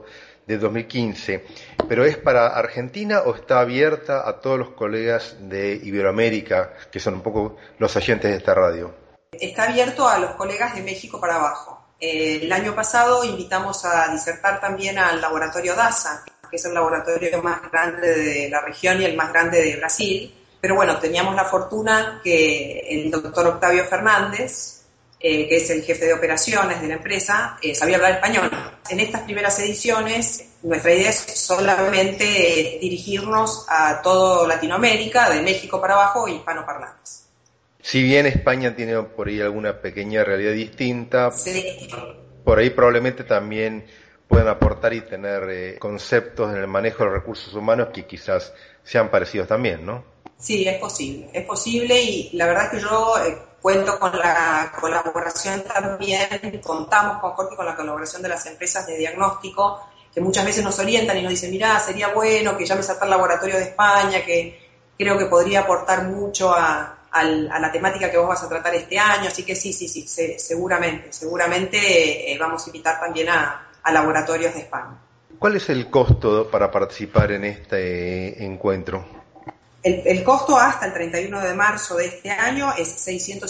de 2015, pero ¿es para Argentina o está abierta a todos los colegas de Iberoamérica, que son un poco los oyentes de esta radio? Está abierto a los colegas de México para abajo. El año pasado invitamos a disertar también al laboratorio DASA, que es el laboratorio más grande de la región y el más grande de Brasil. Pero bueno, teníamos la fortuna que el doctor Octavio Fernández, que es el jefe de operaciones de la empresa, sabía hablar español. En estas primeras ediciones, nuestra idea es solamente dirigirnos a toda Latinoamérica, de México para abajo, hispanoparlantes. Si bien España tiene por ahí alguna pequeña realidad distinta, sí, por ahí probablemente también puedan aportar y tener conceptos en el manejo de los recursos humanos que quizás sean parecidos también, ¿no? Sí, es posible y la verdad que yo cuento con la colaboración también, contamos con Jorge con la colaboración de las empresas de diagnóstico que muchas veces nos orientan y nos dicen, mirá, sería bueno que llames a tal laboratorio de España que creo que podría aportar mucho a la temática que vos vas a tratar este año, así que sí, seguramente vamos a invitar también a laboratorios de España. ¿Cuál es el costo para participar en este encuentro? El costo hasta el 31 de marzo de este año es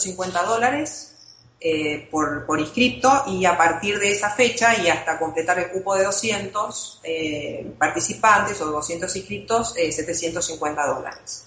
$650 por inscripto y a partir de esa fecha y hasta completar el cupo de 200 participantes o 200 inscriptos, $750.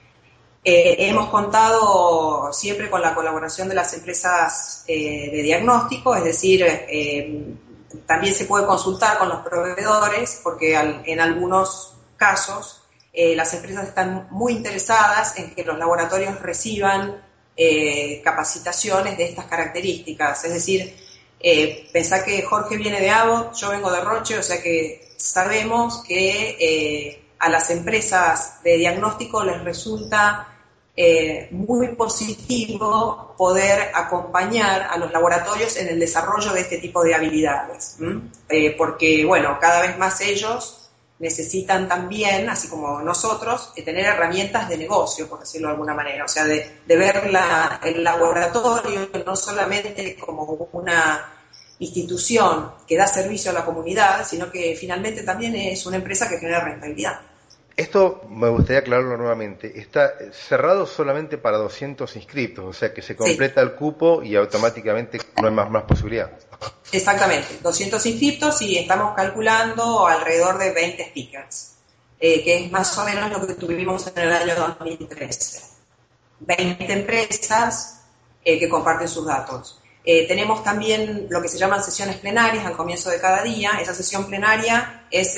Hemos contado siempre con la colaboración de las empresas de diagnóstico, es decir, también se puede consultar con los proveedores porque en algunos casos las empresas están muy interesadas en que los laboratorios reciban capacitaciones de estas características, es decir, pensá que Jorge viene de Abbott, yo vengo de Roche, o sea que sabemos que a las empresas de diagnóstico les resulta muy positivo poder acompañar a los laboratorios en el desarrollo de este tipo de habilidades, porque, bueno, cada vez más ellos necesitan también, así como nosotros, tener herramientas de negocio, por decirlo de alguna manera, o sea, de ver el laboratorio no solamente como una institución que da servicio a la comunidad, sino que finalmente también es una empresa que genera rentabilidad. Esto me gustaría aclararlo nuevamente. Está cerrado solamente para 200 inscriptos, o sea que se completa el cupo y automáticamente no hay más posibilidad. Exactamente, 200 inscriptos y estamos calculando alrededor de 20 speakers, que es más o menos lo que tuvimos en el año 2013. 20 empresas que comparten sus datos. Tenemos también lo que se llaman sesiones plenarias al comienzo de cada día. Esa sesión plenaria es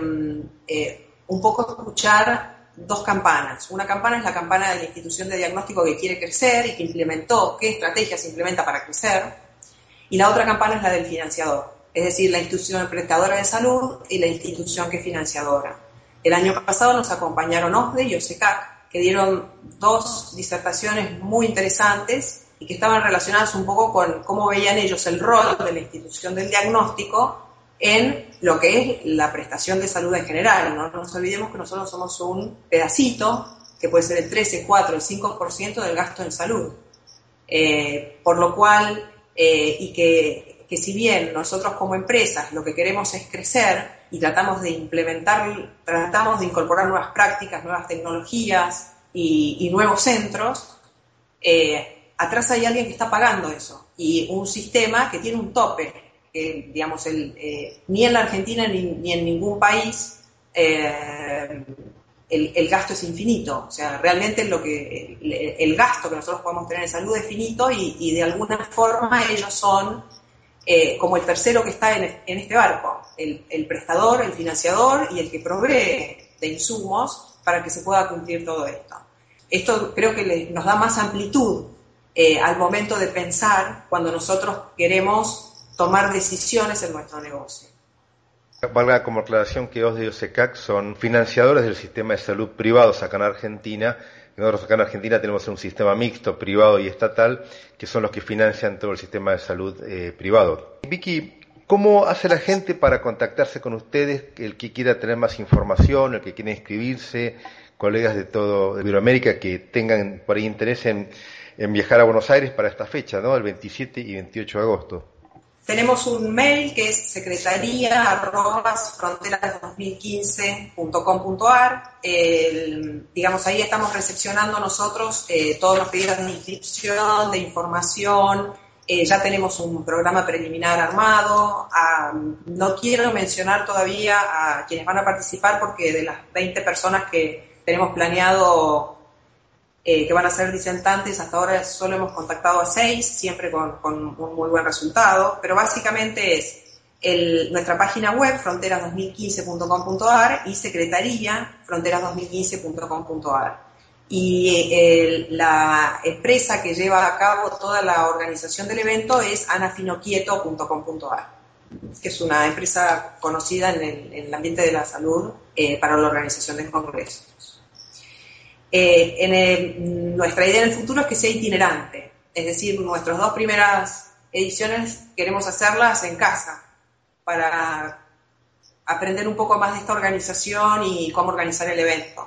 un poco escuchar dos campanas. Una campana es la campana de la institución de diagnóstico que quiere crecer y que implementó qué estrategias implementa para crecer, y la otra campana es la del financiador, es decir, la institución prestadora de salud y la institución que es financiadora. El año pasado nos acompañaron OSDE y OSECAC, que dieron dos disertaciones muy interesantes y que estaban relacionadas un poco con cómo veían ellos el rol de la institución del diagnóstico en lo que es la prestación de salud en general. No nos olvidemos que nosotros somos un pedacito, que puede ser el 13, 4, el 5% del gasto en salud. Por lo cual, y que si bien nosotros como empresas lo que queremos es crecer y tratamos de incorporar nuevas prácticas, nuevas tecnologías y nuevos centros, atrás hay alguien que está pagando eso y un sistema que tiene un tope. Digamos, ni en la Argentina ni en ningún país el gasto es infinito. O sea, realmente el gasto que nosotros podemos tener en salud es finito y de alguna forma ellos son como el tercero que está en este barco, el prestador, el financiador y el que provee de insumos para que se pueda cumplir todo esto. Esto creo que nos da más amplitud al momento de pensar cuando nosotros queremos tomar decisiones en nuestro negocio. Valga como aclaración que OSDE y OSECAC son financiadores del sistema de salud privados acá en Argentina. Nosotros acá en Argentina tenemos un sistema mixto, privado y estatal, que son los que financian todo el sistema de salud privado. Vicky, ¿cómo hace la gente para contactarse con ustedes? El que quiera tener más información, el que quiera inscribirse, colegas de todo Iberoamérica que tengan por ahí interés en viajar a Buenos Aires para esta fecha, ¿no? El 27 y 28 de agosto. Tenemos un mail que es secretaria@fronteras2015.com.ar. Digamos, ahí estamos recepcionando nosotros todos los pedidos de inscripción, de información. Ya tenemos un programa preliminar armado. No quiero mencionar todavía a quienes van a participar porque de las 20 personas que tenemos planeado que van a ser disertantes, hasta ahora solo hemos contactado a 6, siempre con un muy buen resultado, pero básicamente es nuestra página web, fronteras2015.com.ar, y secretaría, fronteras2015.com.ar. Y la empresa que lleva a cabo toda la organización del evento es anafinoquieto.com.ar, que es una empresa conocida en el ambiente de la salud para la organización de congresos. Nuestra idea en el futuro es que sea itinerante, es decir, nuestras 2 primeras ediciones queremos hacerlas en casa para aprender un poco más de esta organización y cómo organizar el evento.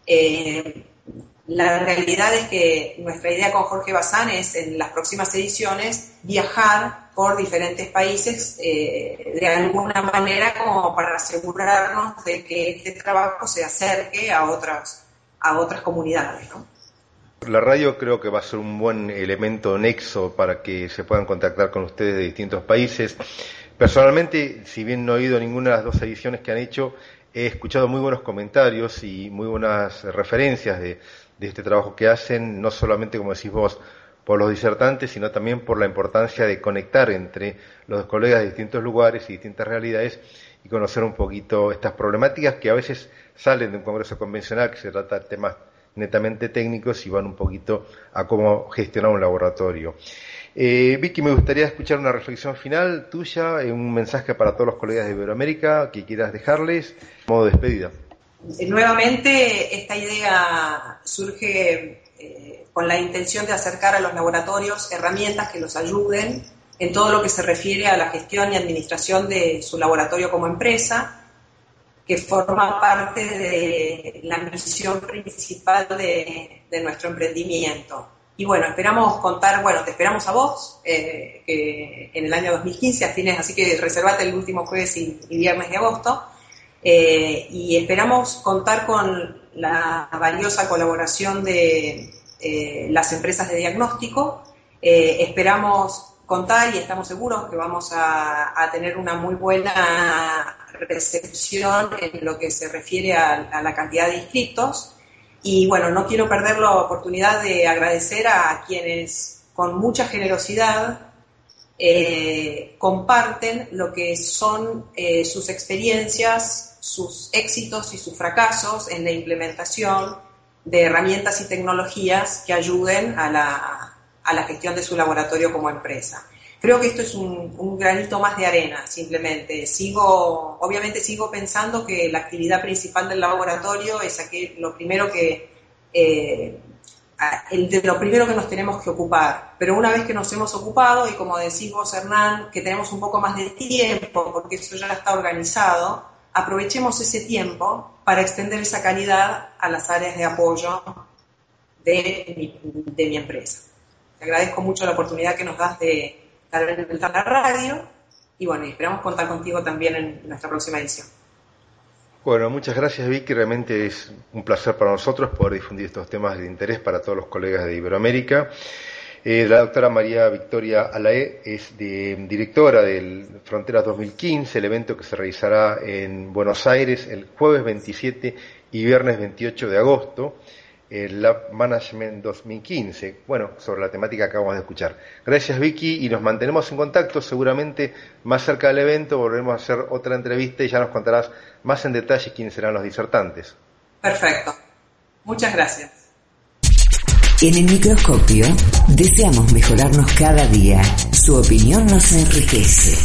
La realidad es que nuestra idea con Jorge Bazán es, en las próximas ediciones, viajar por diferentes países de alguna manera como para asegurarnos de que este trabajo se acerque a otras comunidades, ¿no? La radio creo que va a ser un buen elemento nexo para que se puedan contactar con ustedes de distintos países. Personalmente, si bien no he oído ninguna de las 2 ediciones que han hecho, he escuchado muy buenos comentarios y muy buenas referencias de este trabajo que hacen, no solamente, como decís vos, por los disertantes, sino también por la importancia de conectar entre los colegas de distintos lugares y distintas realidades y conocer un poquito estas problemáticas que a veces salen de un congreso convencional, que se trata de temas netamente técnicos y van un poquito a cómo gestionar un laboratorio. Vicky, me gustaría escuchar una reflexión final tuya, un mensaje para todos los colegas de Iberoamérica que quieras dejarles, modo de despedida. Nuevamente, esta idea surge con la intención de acercar a los laboratorios herramientas que los ayuden en todo lo que se refiere a la gestión y administración de su laboratorio como empresa, que forma parte de la misión principal de nuestro emprendimiento. Y bueno, esperamos contar, te esperamos a vos, que en el año 2015, a fines, así que reservate el último jueves y viernes de agosto, y esperamos contar con la valiosa colaboración de las empresas de diagnóstico. Esperamos contar y estamos seguros que vamos a tener una muy buena recepción en lo que se refiere a la cantidad de inscritos. Y bueno, no quiero perder la oportunidad de agradecer a quienes con mucha generosidad comparten lo que son sus experiencias, sus éxitos y sus fracasos en la implementación de herramientas y tecnologías que ayuden a la gestión de su laboratorio como empresa. Creo que esto es un granito más de arena, simplemente. Obviamente sigo pensando que la actividad principal del laboratorio es lo primero que nos tenemos que ocupar. Pero una vez que nos hemos ocupado, y como decís vos, Hernán, que tenemos un poco más de tiempo, porque eso ya está organizado, aprovechemos ese tiempo para extender esa calidad a las áreas de apoyo de mi empresa. Te agradezco mucho la oportunidad que nos das de estar en la radio y bueno, esperamos contar contigo también en nuestra próxima edición. Bueno, muchas gracias, Vicky. Realmente es un placer para nosotros poder difundir estos temas de interés para todos los colegas de Iberoamérica. La doctora María Victoria Alaé es directora del Fronteras 2015, el evento que se realizará en Buenos Aires el jueves 27 y viernes 28 de agosto. El Lab Management 2015, sobre la temática que acabamos de escuchar. Gracias, Vicky, y nos mantenemos en contacto. Seguramente más cerca del evento volveremos a hacer otra entrevista y ya nos contarás más en detalle quiénes serán los disertantes. Perfecto. Muchas gracias. En el microscopio deseamos mejorarnos cada día. Su opinión nos enriquece.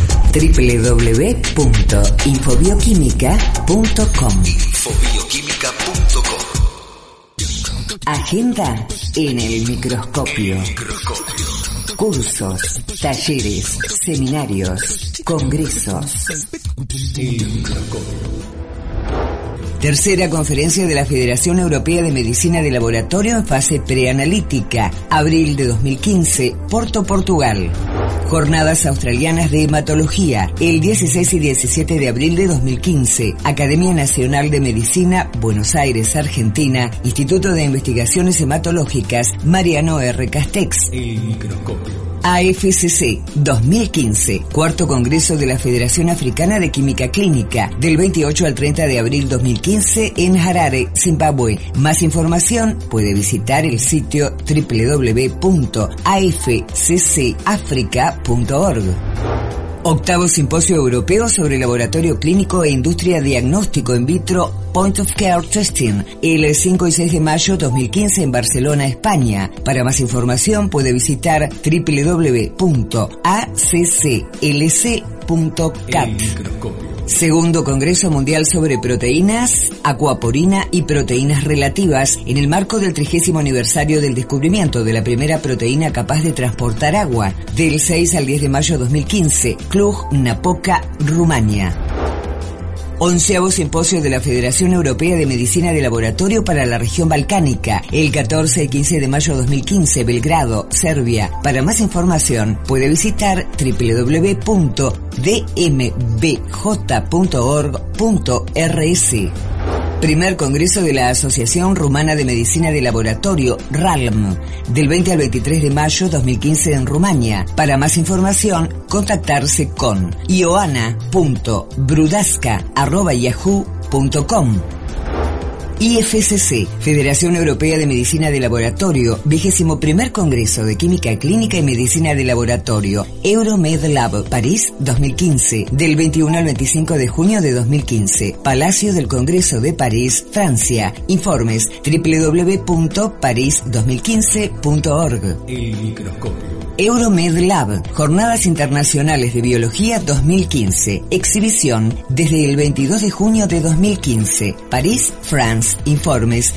www.infobioquímica.com. Agenda en el microscopio. Cursos, talleres, seminarios, congresos. Tercera conferencia de la Federación Europea de Medicina de Laboratorio en fase preanalítica, abril de 2015, Porto, Portugal. Jornadas australianas de hematología, el 16 y 17 de abril de 2015, Academia Nacional de Medicina, Buenos Aires, Argentina, Instituto de Investigaciones Hematológicas, Mariano R. Castex. El microscopio. AFCC 2015, cuarto congreso de la Federación Africana de Química Clínica, del 28 al 30 de abril 2015 en Harare, Zimbabue. Más información puede visitar el sitio www.afccafrica.org. Octavo Simposio Europeo sobre Laboratorio Clínico e Industria Diagnóstico in Vitro Point of Care Testing, el 5 y 6 de mayo 2015 en Barcelona, España. Para más información puede visitar www.accclc.cat. Segundo Congreso Mundial sobre Proteínas, Aquaporina y Proteínas Relativas en el marco del 30º aniversario del descubrimiento de la primera proteína capaz de transportar agua, del 6 al 10 de mayo 2015, Cluj-Napoca, Rumania. 11º Simposio de la Federación Europea de Medicina de Laboratorio para la región balcánica, el 14 y 15 de mayo 2015, Belgrado, Serbia. Para más información puede visitar www.dmbj.org.rs. Primer Congreso de la Asociación Rumana de Medicina de Laboratorio, RALM, del 20 al 23 de mayo 2015 en Rumania. Para más información, contactarse con ioana.brudasca@yahoo.com. IFCC, Federación Europea de Medicina de Laboratorio, 21º Congreso de Química Clínica y Medicina de Laboratorio, Euromed Lab, París, 2015, del 21 al 25 de junio de 2015, Palacio del Congreso de París, Francia. Informes www.paris2015.org. El microscopio. Euromed Lab, Jornadas Internacionales de Biología 2015, exhibición desde el 22 de junio de 2015, París, France. Informes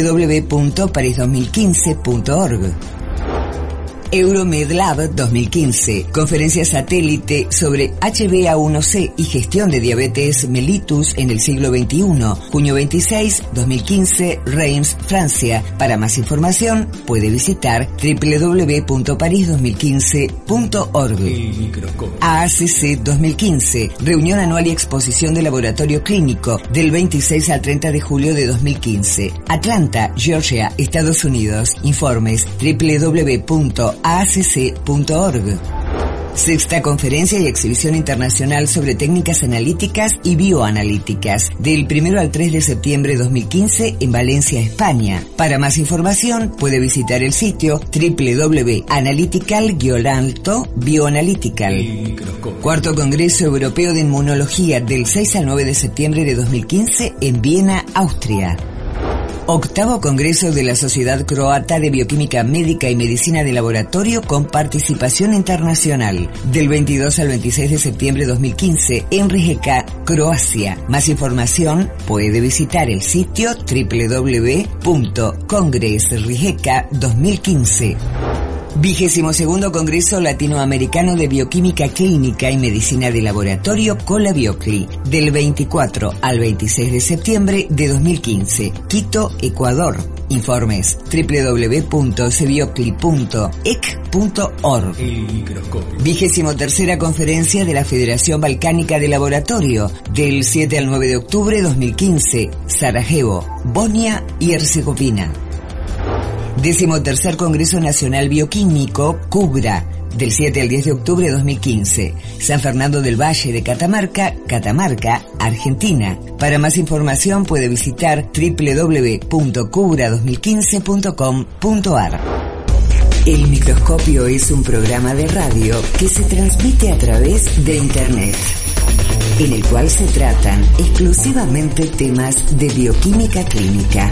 www.paris2015.org. Euromed Lab 2015, conferencia satélite sobre HbA1c y gestión de diabetes mellitus en el siglo XXI, junio 26, 2015, Reims, Francia. Para más información puede visitar www.paris2015.org. AACC 2015, reunión anual y exposición de laboratorio clínico, del 26 al 30 de julio de 2015, Atlanta, Georgia, Estados Unidos. Informes www.acc.org. Sexta Conferencia y Exhibición Internacional sobre Técnicas Analíticas y Bioanalíticas, del 1 al 3 de septiembre de 2015 en Valencia, España. Para más información puede visitar el sitio www.analytical-bioanalytical. Cuarto Congreso Europeo de Inmunología, del 6 al 9 de septiembre de 2015 en Viena, Austria. Octavo Congreso de la Sociedad Croata de Bioquímica Médica y Medicina de Laboratorio con participación internacional, del 22 al 26 de septiembre de 2015 en Rijeka, Croacia. Más información puede visitar el sitio www.congressrijeka2015. 22º Congreso Latinoamericano de Bioquímica Clínica y Medicina de Laboratorio, Colabiocli, del 24 al 26 de septiembre de 2015, Quito, Ecuador. Informes www.cebiocli.ec.org. 23ª Conferencia de la Federación Balcánica de Laboratorio, del 7 al 9 de octubre de 2015, Sarajevo, Bosnia y Herzegovina. 13º Congreso Nacional Bioquímico, Cubra, del 7 al 10 de octubre de 2015, San Fernando del Valle de Catamarca, Catamarca, Argentina. Para más información puede visitar www.cubra2015.com.ar. El Microscopio es un programa de radio que se transmite a través de Internet, en el cual se tratan exclusivamente temas de bioquímica clínica.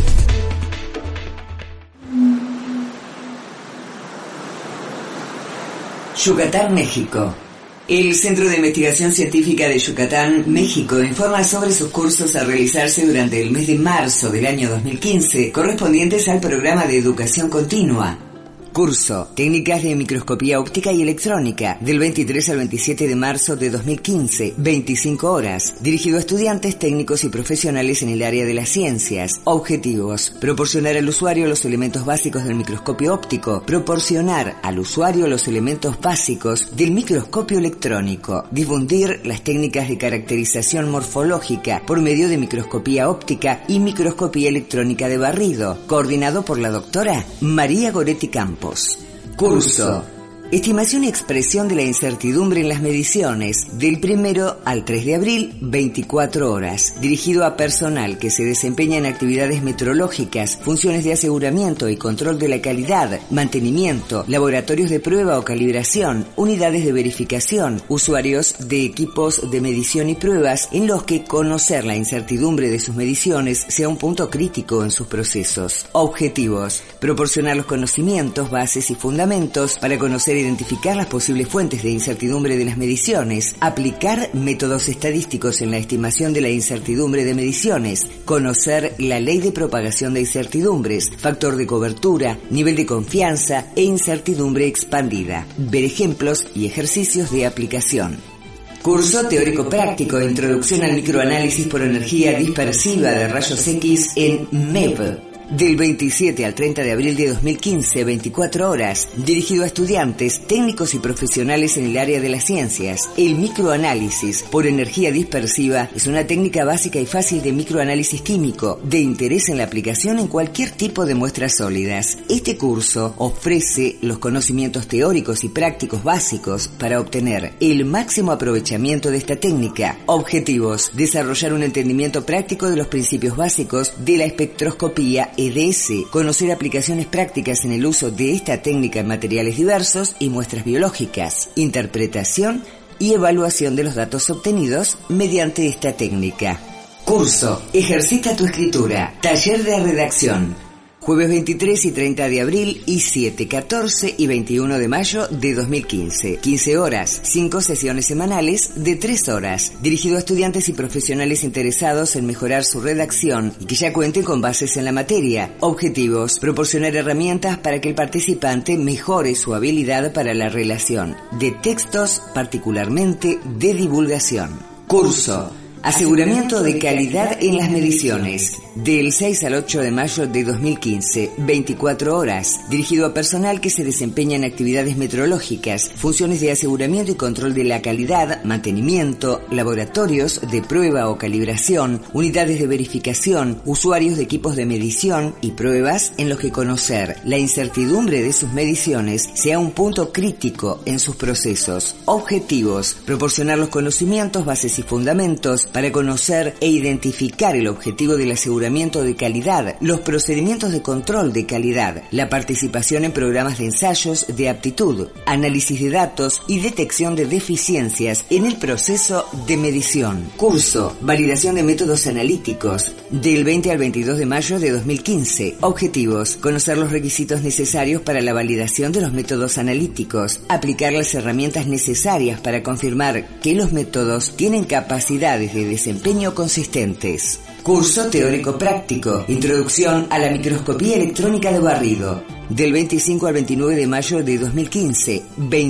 Yucatán, México. El Centro de Investigación Científica de Yucatán, México, informa sobre sus cursos a realizarse durante el mes de marzo del año 2015, correspondientes al programa de educación continua. Curso Técnicas de Microscopía Óptica y Electrónica, del 23 al 27 de marzo de 2015, 25 horas, dirigido a estudiantes, técnicos y profesionales en el área de las ciencias. Objetivos: proporcionar al usuario los elementos básicos del microscopio óptico, proporcionar al usuario los elementos básicos del microscopio electrónico, difundir las técnicas de caracterización morfológica por medio de microscopía óptica y microscopía electrónica de barrido, coordinado por la doctora María Goretti Campos. Curso Estimación y expresión de la incertidumbre en las mediciones, del 1 al 3 de abril, 24 horas, dirigido a personal que se desempeña en actividades metrológicas, funciones de aseguramiento y control de la calidad, mantenimiento, laboratorios de prueba o calibración, unidades de verificación, usuarios de equipos de medición y pruebas en los que conocer la incertidumbre de sus mediciones sea un punto crítico en sus procesos. Objetivos: proporcionar los conocimientos, bases y fundamentos para conocer identificar las posibles fuentes de incertidumbre de las mediciones, aplicar métodos estadísticos en la estimación de la incertidumbre de mediciones, conocer la ley de propagación de incertidumbres, factor de cobertura, nivel de confianza e incertidumbre expandida, ver ejemplos y ejercicios de aplicación. Curso Teórico Práctico, Introducción al Microanálisis por Energía Dispersiva de Rayos X en MEV, del 27 al 30 de abril de 2015, 24 horas, dirigido a estudiantes, técnicos y profesionales en el área de las ciencias. El microanálisis por energía dispersiva es una técnica básica y fácil de microanálisis químico, de interés en la aplicación en cualquier tipo de muestras sólidas. Este curso ofrece los conocimientos teóricos y prácticos básicos para obtener el máximo aprovechamiento de esta técnica. Objetivos: desarrollar un entendimiento práctico de los principios básicos de la espectroscopía EDS, conocer aplicaciones prácticas en el uso de esta técnica en materiales diversos y muestras biológicas, interpretación y evaluación de los datos obtenidos mediante esta técnica. Curso Ejercita tu escritura, taller de redacción. Jueves 23 y 30 de abril y 7, 14 y 21 de mayo de 2015. 15 horas, 5 sesiones semanales de 3 horas. Dirigido a estudiantes y profesionales interesados en mejorar su redacción y que ya cuenten con bases en la materia. Objetivos: proporcionar herramientas para que el participante mejore su habilidad para la relación de textos, particularmente de divulgación. Curso Aseguramiento de calidad en las mediciones, del 6 al 8 de mayo de 2015, 24 horas, dirigido a personal que se desempeña en actividades metrológicas, funciones de aseguramiento y control de la calidad, mantenimiento, laboratorios de prueba o calibración, unidades de verificación, usuarios de equipos de medición y pruebas en los que conocer la incertidumbre de sus mediciones sea un punto crítico en sus procesos. Objetivos: proporcionar los conocimientos, bases y fundamentos para conocer e identificar el objetivo del aseguramiento de calidad, los procedimientos de control de calidad, la participación en programas de ensayos de aptitud, análisis de datos y detección de deficiencias en el proceso de medición. Curso Validación de métodos analíticos, del 20 al 22 de mayo de 2015. Objetivos: conocer los requisitos necesarios para la validación de los métodos analíticos, aplicar las herramientas necesarias para confirmar que los métodos tienen capacidades de desempeño consistentes. Curso Teórico Práctico, Introducción a la Microscopía Electrónica de Barrido, del 25 al 29 de mayo de 2015,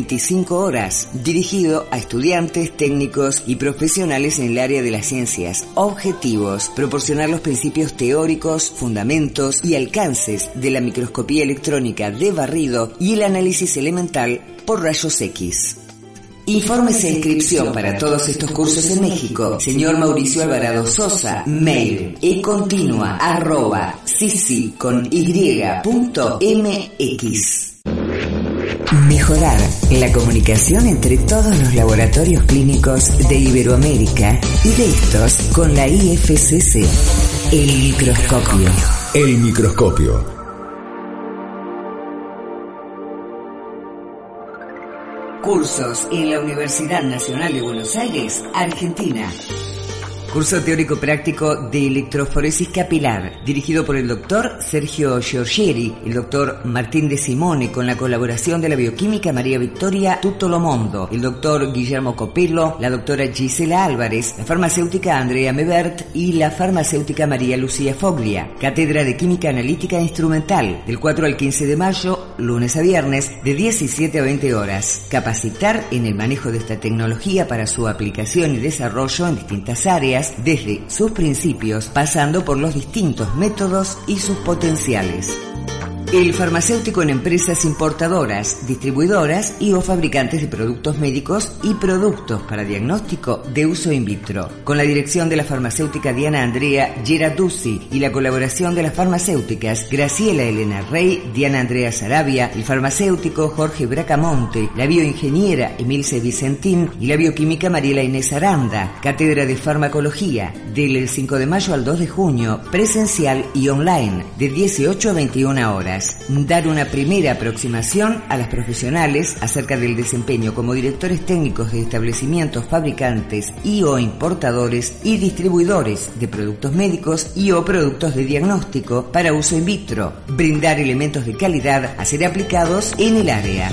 25 horas, dirigido a estudiantes, técnicos y profesionales en el área de las ciencias. Objetivos: proporcionar los principios teóricos, fundamentos y alcances de la microscopía electrónica de barrido y el análisis elemental por rayos X. Informes e inscripción para todos estos cursos en México. Señor Mauricio Alvarado Sosa, mail econtinua@cc.y.mx. Mejorar la comunicación entre todos los laboratorios clínicos de Iberoamérica y de estos con la IFCC. El microscopio. El microscopio. Cursos en la Universidad Nacional de Buenos Aires, Argentina. curso teórico práctico de electroforesis capilar, dirigido por el doctor Sergio Giorgieri, el doctor Martín de Simone, con la colaboración de la bioquímica María Victoria Tutolomondo, el doctor Guillermo Copello, la doctora Gisela Álvarez, la farmacéutica Andrea Mebert y la farmacéutica María Lucía Foglia. Cátedra de Química Analítica e Instrumental, del 4 al 15 de mayo, lunes a viernes, de 17 a 20 horas. Capacitar en el manejo de esta tecnología para su aplicación y desarrollo en distintas áreas, desde sus principios, pasando por los distintos métodos y sus potenciales. El farmacéutico en empresas importadoras, distribuidoras y o fabricantes de productos médicos y productos para diagnóstico de uso in vitro. Con la dirección de la farmacéutica Diana Andrea Gerarduzzi y la colaboración de las farmacéuticas Graciela Elena Rey, Diana Andrea Sarabia, el farmacéutico Jorge Bracamonte, la bioingeniera Emilce Vicentín y la bioquímica Mariela Inés Aranda. Cátedra de Farmacología, del 5 de mayo al 2 de junio, presencial y online, de 18 a 21 horas. Dar una primera aproximación a las profesionales acerca del desempeño como directores técnicos de establecimientos fabricantes y o importadores y distribuidores de productos médicos y o productos de diagnóstico para uso in vitro. Brindar elementos de calidad a ser aplicados en el área.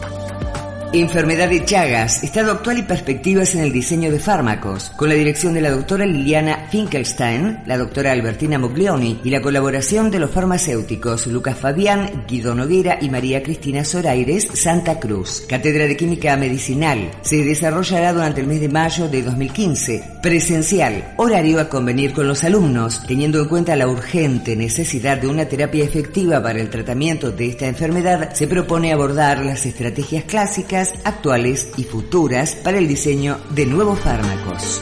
Enfermedad de Chagas, estado actual y perspectivas en el diseño de fármacos, con la dirección de la doctora Liliana Finkelstein, la doctora Albertina Moglioni y la colaboración de los farmacéuticos Lucas Fabián, Guido Noguera y María Cristina Zoraires Santa Cruz. Cátedra de Química Medicinal, se desarrollará durante el mes de mayo de 2015, presencial, horario a convenir con los alumnos, teniendo en cuenta la urgente necesidad de una terapia efectiva para el tratamiento de esta enfermedad. Se propone abordar las estrategias clásicas, actuales y futuras para el diseño de nuevos fármacos.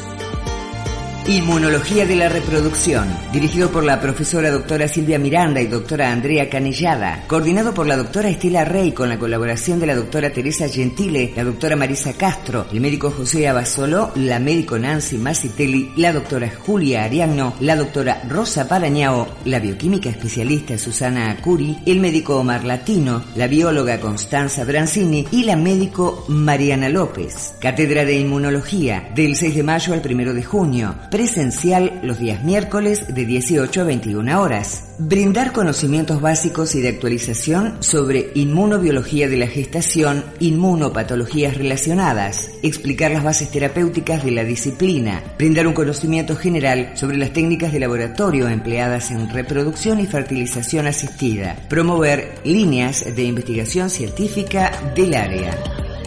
Inmunología de la reproducción, dirigido por la profesora doctora Silvia Miranda y doctora Andrea Canellada, coordinado por la doctora Estela Rey con la colaboración de la doctora Teresa Gentile, la doctora Marisa Castro, el médico José Abasolo, la médico Nancy Masitelli, la doctora Julia Ariano, la doctora Rosa Parañao, la bioquímica especialista Susana Acuri, el médico Omar Latino, la bióloga Constanza Branzini y la médico Mariana López. Cátedra de Inmunología, del 6 de mayo al 1 de junio, presencial los días miércoles de 18 a 21 horas. Brindar conocimientos básicos y de actualización sobre inmunobiología de la gestación, inmunopatologías relacionadas, explicar las bases terapéuticas de la disciplina, brindar un conocimiento general sobre las técnicas de laboratorio empleadas en reproducción y fertilización asistida, promover líneas de investigación científica del área.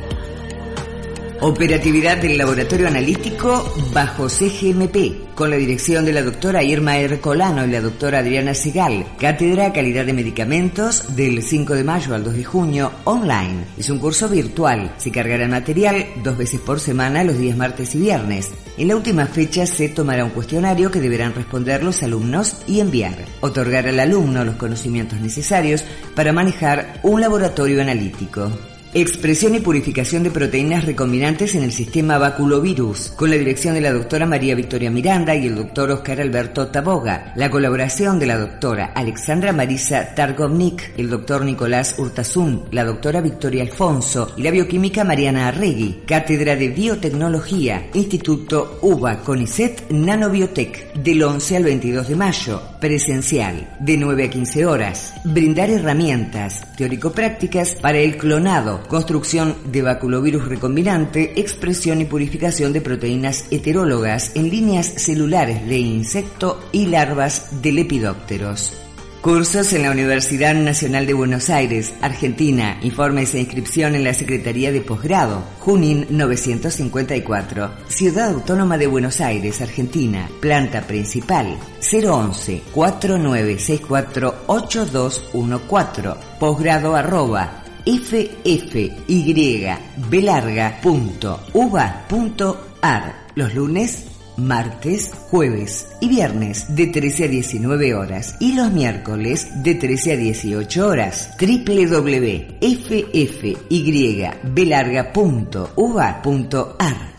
Operatividad del laboratorio analítico bajo CGMP, con la dirección de la doctora Irma Ercolano y la doctora Adriana Segal. Cátedra Calidad de Medicamentos, del 5 de mayo al 2 de junio, online. Es un curso virtual. Se cargará material 2 veces por semana, los días martes y viernes. En la última fecha se tomará un cuestionario que deberán responder los alumnos y enviar. Otorgar al alumno los conocimientos necesarios para manejar un laboratorio analítico. Expresión y purificación de proteínas recombinantes en el sistema baculovirus, con la dirección de la doctora María Victoria Miranda y el doctor Oscar Alberto Taboga, la colaboración de la doctora Alexandra Marisa Targovnik, el doctor Nicolás Urtasun, la doctora Victoria Alfonso y la bioquímica Mariana Arregui. Cátedra de Biotecnología, Instituto UBA CONICET Nanobiotec, del 11 al 22 de mayo, presencial, de 9 a 15 horas. Brindar herramientas teórico-prácticas para el clonado, construcción de baculovirus recombinante, expresión y purificación de proteínas heterólogas en líneas celulares de insecto y larvas de lepidópteros. Cursos en la Universidad Nacional de Buenos Aires, Argentina. Informes e inscripción en la Secretaría de Posgrado. Junín 954. Ciudad Autónoma de Buenos Aires, Argentina. Planta principal. 011-4964-8214. Posgrado @ffybelarga.uba.ar. Los lunes, martes, jueves y viernes de 13 a 19 horas y los miércoles de 13 a 18 horas. www.ffybelarga.uba.ar.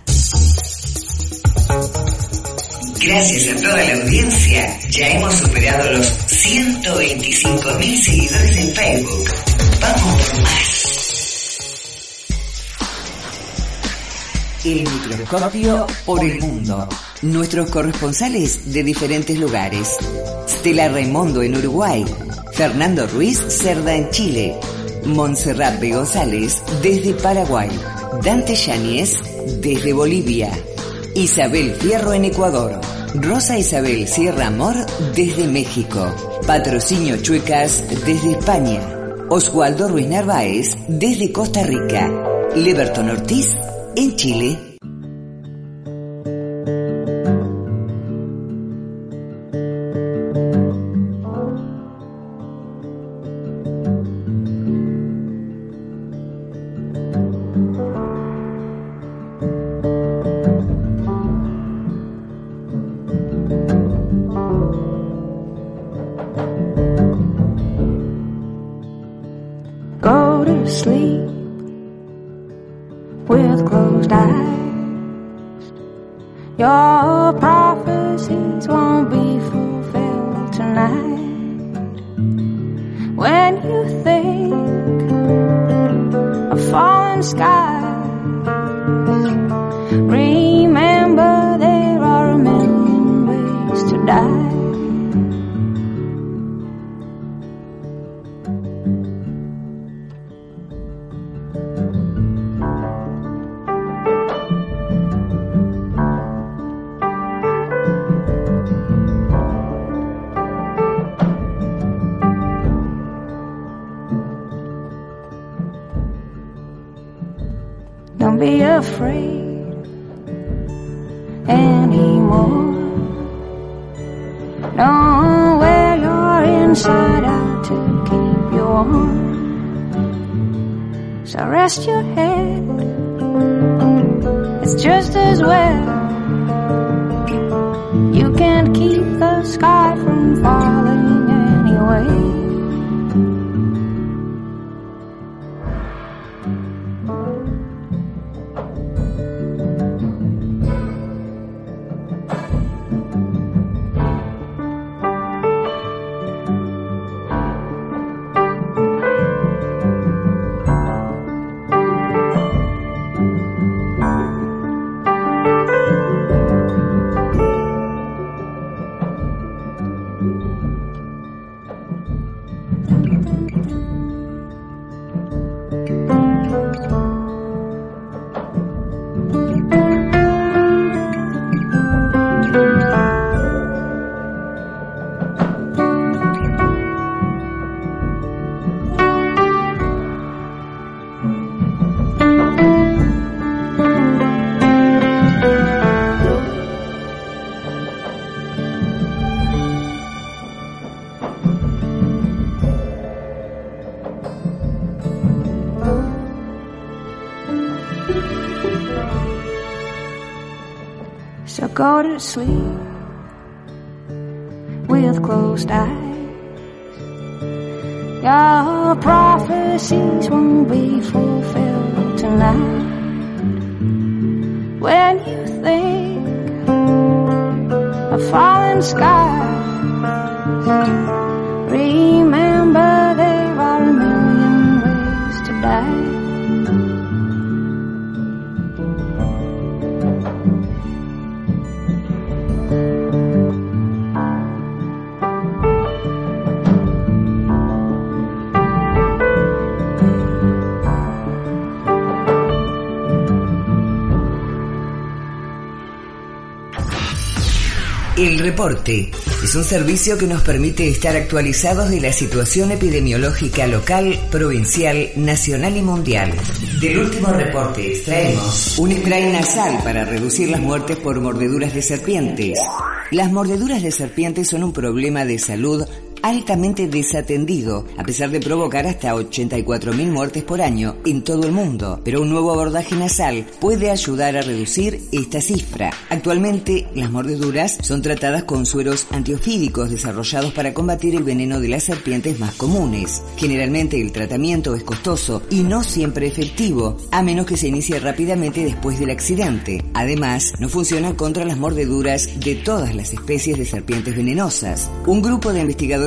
Gracias a toda la audiencia, ya hemos superado los 125.000 seguidores en Facebook. Vamos por más. El microscopio por el mundo. Nuestros corresponsales de diferentes lugares. Stella Raimondo en Uruguay. Fernando Ruiz Cerda en Chile. Montserrat B. González desde Paraguay. Dante Yáñez desde Bolivia. Isabel Fierro en Ecuador. Rosa Isabel Sierra Amor desde México. Patrocinio Chuecas desde España. Oswaldo Ruiz Narváez desde Costa Rica. Leberton Ortiz en Chile. Go to sleep with closed eyes. Your prophecies won't be fulfilled tonight. When you think of fallen skies, remember there are a million ways to die. Don't be afraid anymore. Don't wear your inside out to keep you warm. So rest your head, it's just as well. You can't keep the sky from falling anyway. So go to sleep with closed eyes. Your prophecies won't be fulfilled tonight. When you think of fallen skies, remember there are a million ways to die. El reporte es un servicio que nos permite estar actualizados de la situación epidemiológica local, provincial, nacional y mundial. Del último reporte extraemos un spray nasal para reducir las muertes por mordeduras de serpientes. Las mordeduras de serpientes son un problema de salud altamente desatendido, a pesar de provocar hasta 84.000 muertes por año en todo el mundo. Pero un nuevo abordaje nasal puede ayudar a reducir esta cifra. Actualmente, las mordeduras son tratadas con sueros antiofídicos desarrollados para combatir el veneno de las serpientes más comunes. Generalmente el tratamiento es costoso y no siempre efectivo, a menos que se inicie rápidamente después del accidente. Además, no funciona contra las mordeduras de todas las especies de serpientes venenosas. Un grupo de investigadores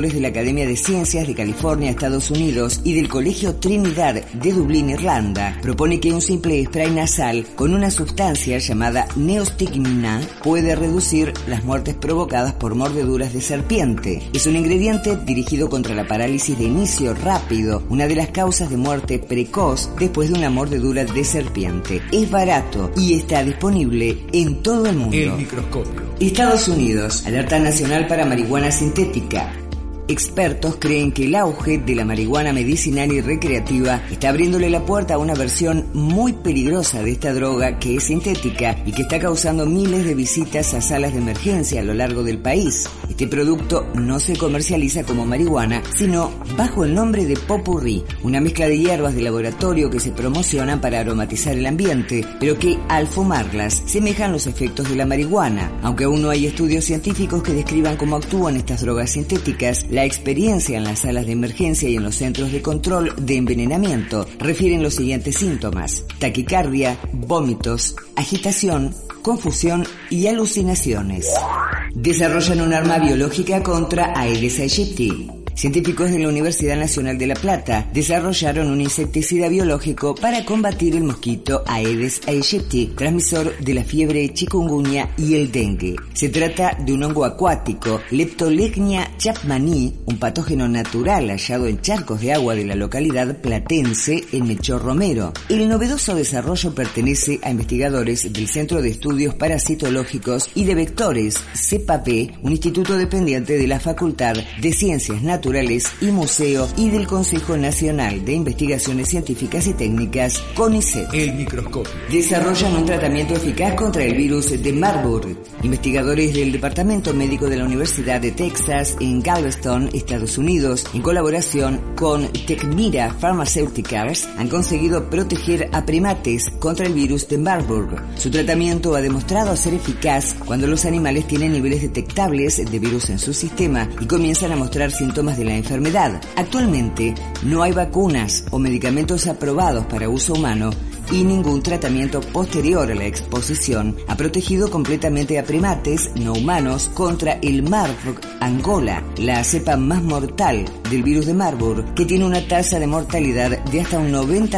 investigadores de la Academia de Ciencias de California, Estados Unidos, y del Colegio Trinidad de Dublín, Irlanda, propone que un simple spray nasal con una sustancia llamada neostigmina puede reducir las muertes provocadas por mordeduras de serpiente. Es un ingrediente dirigido contra la parálisis de inicio rápido, una de las causas de muerte precoz después de una mordedura de serpiente. Es barato y está disponible en todo el mundo. El microscopio. Estados Unidos, alerta nacional para marihuana sintética. Expertos creen que el auge de la marihuana medicinal y recreativa está abriéndole la puerta a una versión muy peligrosa de esta droga que es sintética y que está causando miles de visitas a salas de emergencia a lo largo del país. Este producto no se comercializa como marihuana, sino bajo el nombre de Popurrí, una mezcla de hierbas de laboratorio que se promocionan para aromatizar el ambiente, pero que al fumarlas semejan los efectos de la marihuana. Aunque aún no hay estudios científicos que describan cómo actúan estas drogas sintéticas, la experiencia en las salas de emergencia y en los centros de control de envenenamiento refieren los siguientes síntomas: taquicardia, vómitos, agitación, confusión y alucinaciones. Desarrollan un arma biológica contra Aedes aegypti. Científicos de la Universidad Nacional de La Plata desarrollaron un insecticida biológico para combatir el mosquito Aedes aegypti, transmisor de la fiebre chikungunya y el dengue. Se trata de un hongo acuático, Leptolegnia chapmanii, un patógeno natural hallado en charcos de agua de la localidad platense en Melchor Romero. El novedoso desarrollo pertenece a investigadores del Centro de Estudios Parasitológicos y de Vectores, CEPAP, un instituto dependiente de la Facultad de Ciencias Naturales y Museo y del Consejo Nacional de Investigaciones Científicas y Técnicas, CONICET. El microscopio. Desarrollan un tratamiento eficaz contra el virus de Marburg. Investigadores del Departamento Médico de la Universidad de Texas en Galveston, Estados Unidos, en colaboración con Tecmira Pharmaceuticals, han conseguido proteger a primates contra el virus de Marburg. Su tratamiento ha demostrado ser eficaz cuando los animales tienen niveles detectables de virus en su sistema y comienzan a mostrar síntomas de la enfermedad. Actualmente no hay vacunas o medicamentos aprobados para uso humano y ningún tratamiento posterior a la exposición ha protegido completamente a primates no humanos contra el Marburg Angola, la cepa más mortal del virus de Marburg, que tiene una tasa de mortalidad de hasta un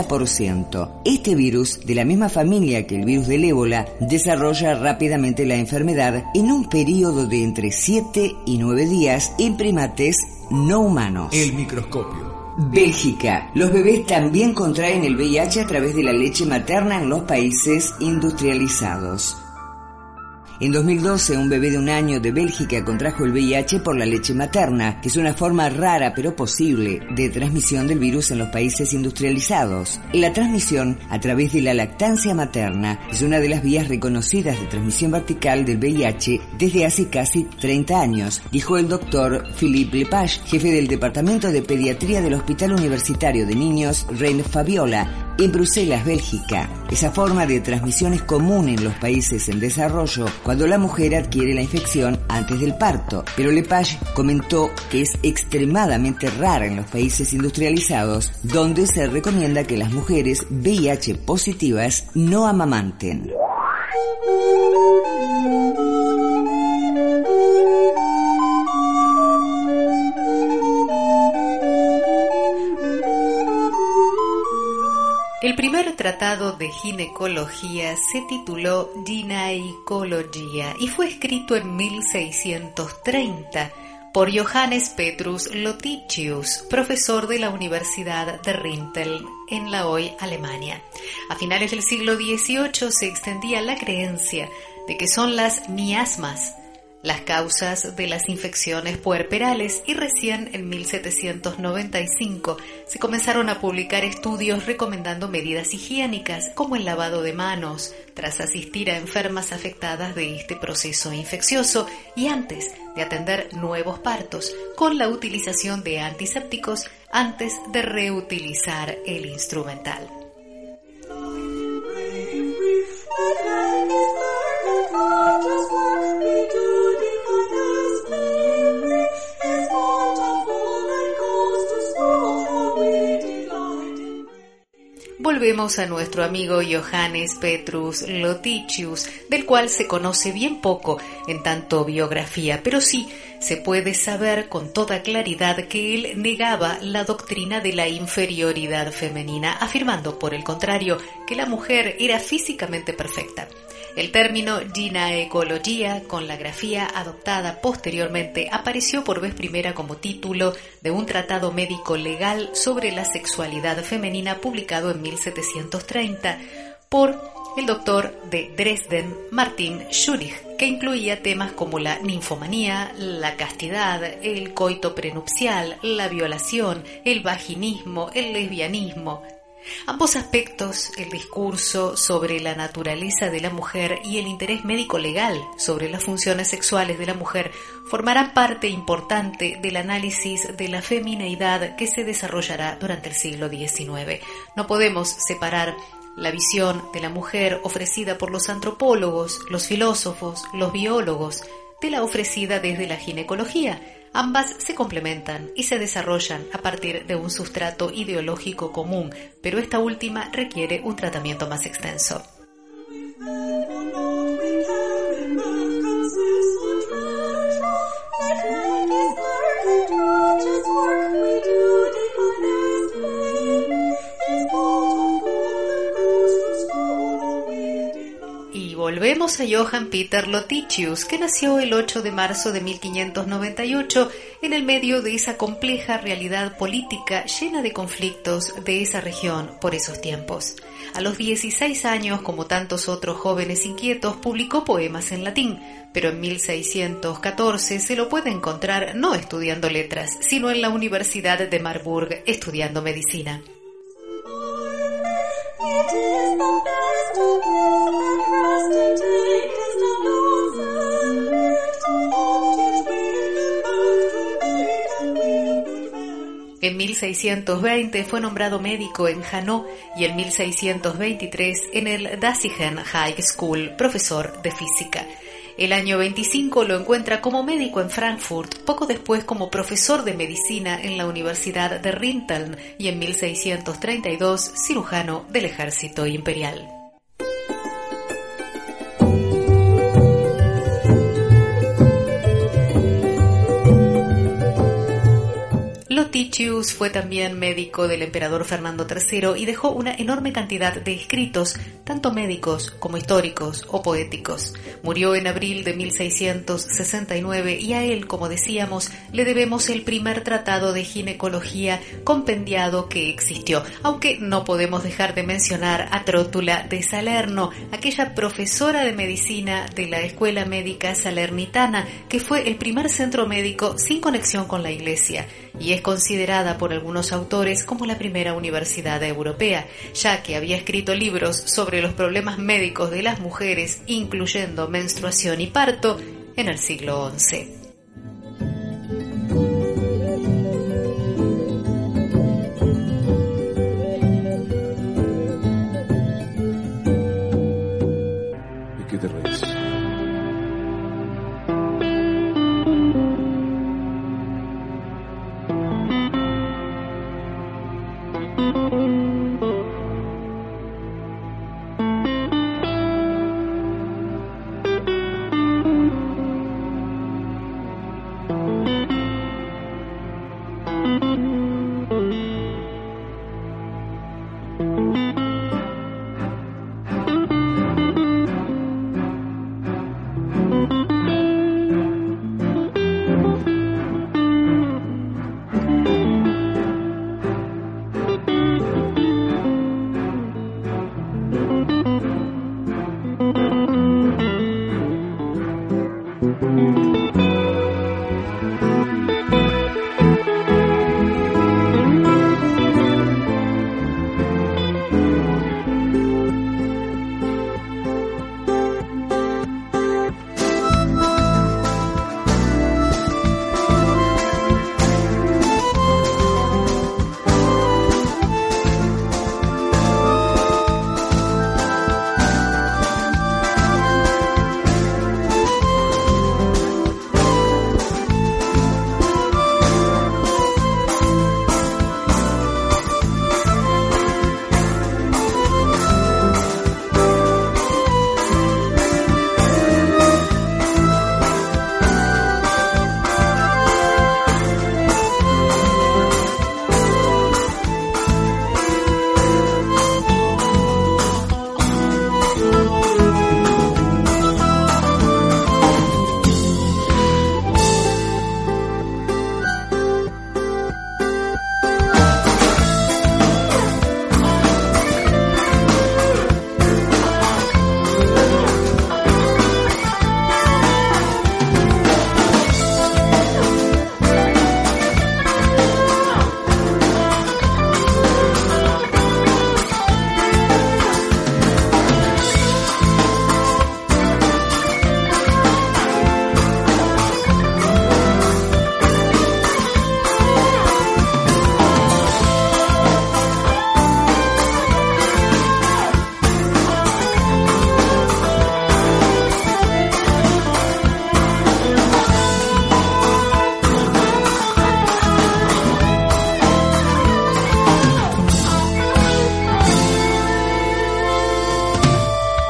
90%. Este virus, de la misma familia que el virus del ébola, desarrolla rápidamente la enfermedad en un periodo de entre 7 y 9 días en primates no humanos. El microscopio. Bélgica. Los bebés también contraen el VIH a través de la leche materna en los países industrializados. En 2012, un bebé de 1 año de Bélgica contrajo el VIH por la leche materna, que es una forma rara pero posible de transmisión del virus en los países industrializados. La transmisión a través de la lactancia materna es una de las vías reconocidas de transmisión vertical del VIH desde hace casi 30 años, dijo el doctor Philippe Lepage, jefe del Departamento de Pediatría del Hospital Universitario de Niños Reine Fabiola, en Bruselas, Bélgica. Esa forma de transmisión es común en los países en desarrollo cuando la mujer adquiere la infección antes del parto, pero Lepage comentó que es extremadamente rara en los países industrializados, donde se recomienda que las mujeres VIH positivas no amamanten. El primer tratado de ginecología se tituló Gynäkologia y fue escrito en 1630 por Johannes Petrus Lotitius, profesor de la Universidad de Rintel en la hoy Alemania. A finales del siglo XVIII se extendía la creencia de que son las miasmas las causas de las infecciones puerperales y recién en 1795 se comenzaron a publicar estudios recomendando medidas higiénicas como el lavado de manos tras asistir a enfermas afectadas de este proceso infeccioso y antes de atender nuevos partos con la utilización de antisépticos antes de reutilizar el instrumental. volvemos a nuestro amigo Johannes Petrus Loticius, del cual se conoce bien poco en tanto biografía, pero sí se puede saber con toda claridad que él negaba la doctrina de la inferioridad femenina, afirmando, por el contrario, que la mujer era físicamente perfecta. El término ginecología, con la grafía adoptada posteriormente, apareció por vez primera como título de un tratado médico legal sobre la sexualidad femenina publicado en 1730 por el doctor de Dresden, Martin Schurich, que incluía temas como la ninfomanía, la castidad, el coito prenupcial, la violación, el vaginismo, el lesbianismo. Ambos aspectos, el discurso sobre la naturaleza de la mujer y el interés médico-legal sobre las funciones sexuales de la mujer, formarán parte importante del análisis de la femineidad que se desarrollará durante el siglo XIX. No podemos separar la visión de la mujer ofrecida por los antropólogos, los filósofos, los biólogos, de la ofrecida desde la ginecología. Ambas se complementan y se desarrollan a partir de un sustrato ideológico común, pero esta última requiere un tratamiento más extenso. Volvemos a Johann Peter Loticius, que nació el 8 de marzo de 1598 en el medio de esa compleja realidad política llena de conflictos de esa región por esos tiempos. A los 16 años, como tantos otros jóvenes inquietos, publicó poemas en latín, pero en 1614 se lo puede encontrar no estudiando letras, sino en la Universidad de Marburg estudiando medicina. En 1620 fue nombrado médico en Hanau y en 1623 en el Dasigen High School, profesor de física. El año 25 lo encuentra como médico en Frankfurt, poco después como profesor de medicina en la Universidad de Rinteln y en 1632 cirujano del ejército imperial. Loticius fue también médico del emperador Fernando III y dejó una enorme cantidad de escritos, tanto médicos como históricos o poéticos. Murió en abril de 1669 y a él, como decíamos, le debemos el primer tratado de ginecología compendiado que existió, aunque no podemos dejar de mencionar a Trótula de Salerno, aquella profesora de medicina de la Escuela Médica Salernitana, que fue el primer centro médico sin conexión con la Iglesia, y es considerada por algunos autores como la primera universidad europea, ya que había escrito libros sobre los problemas médicos de las mujeres, incluyendo menstruación y parto, en el siglo XI. ¿Y qué te reís?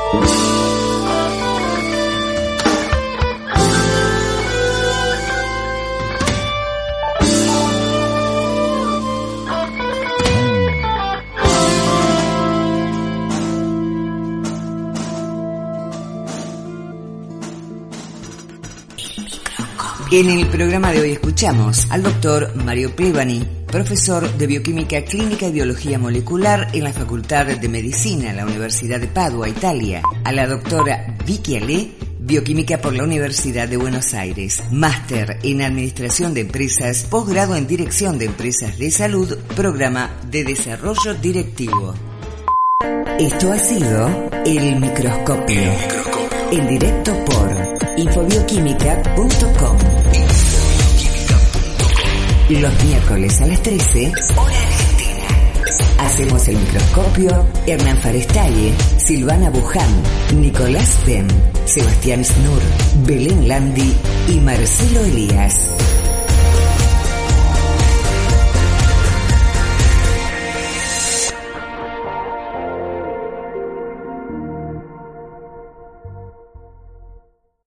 En el programa de hoy escuchamos al doctor Mario Plevani, profesor de Bioquímica Clínica y Biología Molecular en la Facultad de Medicina en la Universidad de Padua, Italia, a la doctora Vicky Ale, Bioquímica por la Universidad de Buenos Aires, máster en Administración de Empresas, posgrado en Dirección de Empresas de Salud, programa de Desarrollo Directivo. Esto ha sido El Microscopio, en directo por infobioquímica.com. Los miércoles a las 13, hora argentina. Hacemos El Microscopio Hernán Farestalle, Silvana Buján, Nicolás Ben, Sebastián Snur, Belén Landi y Marcelo Elías.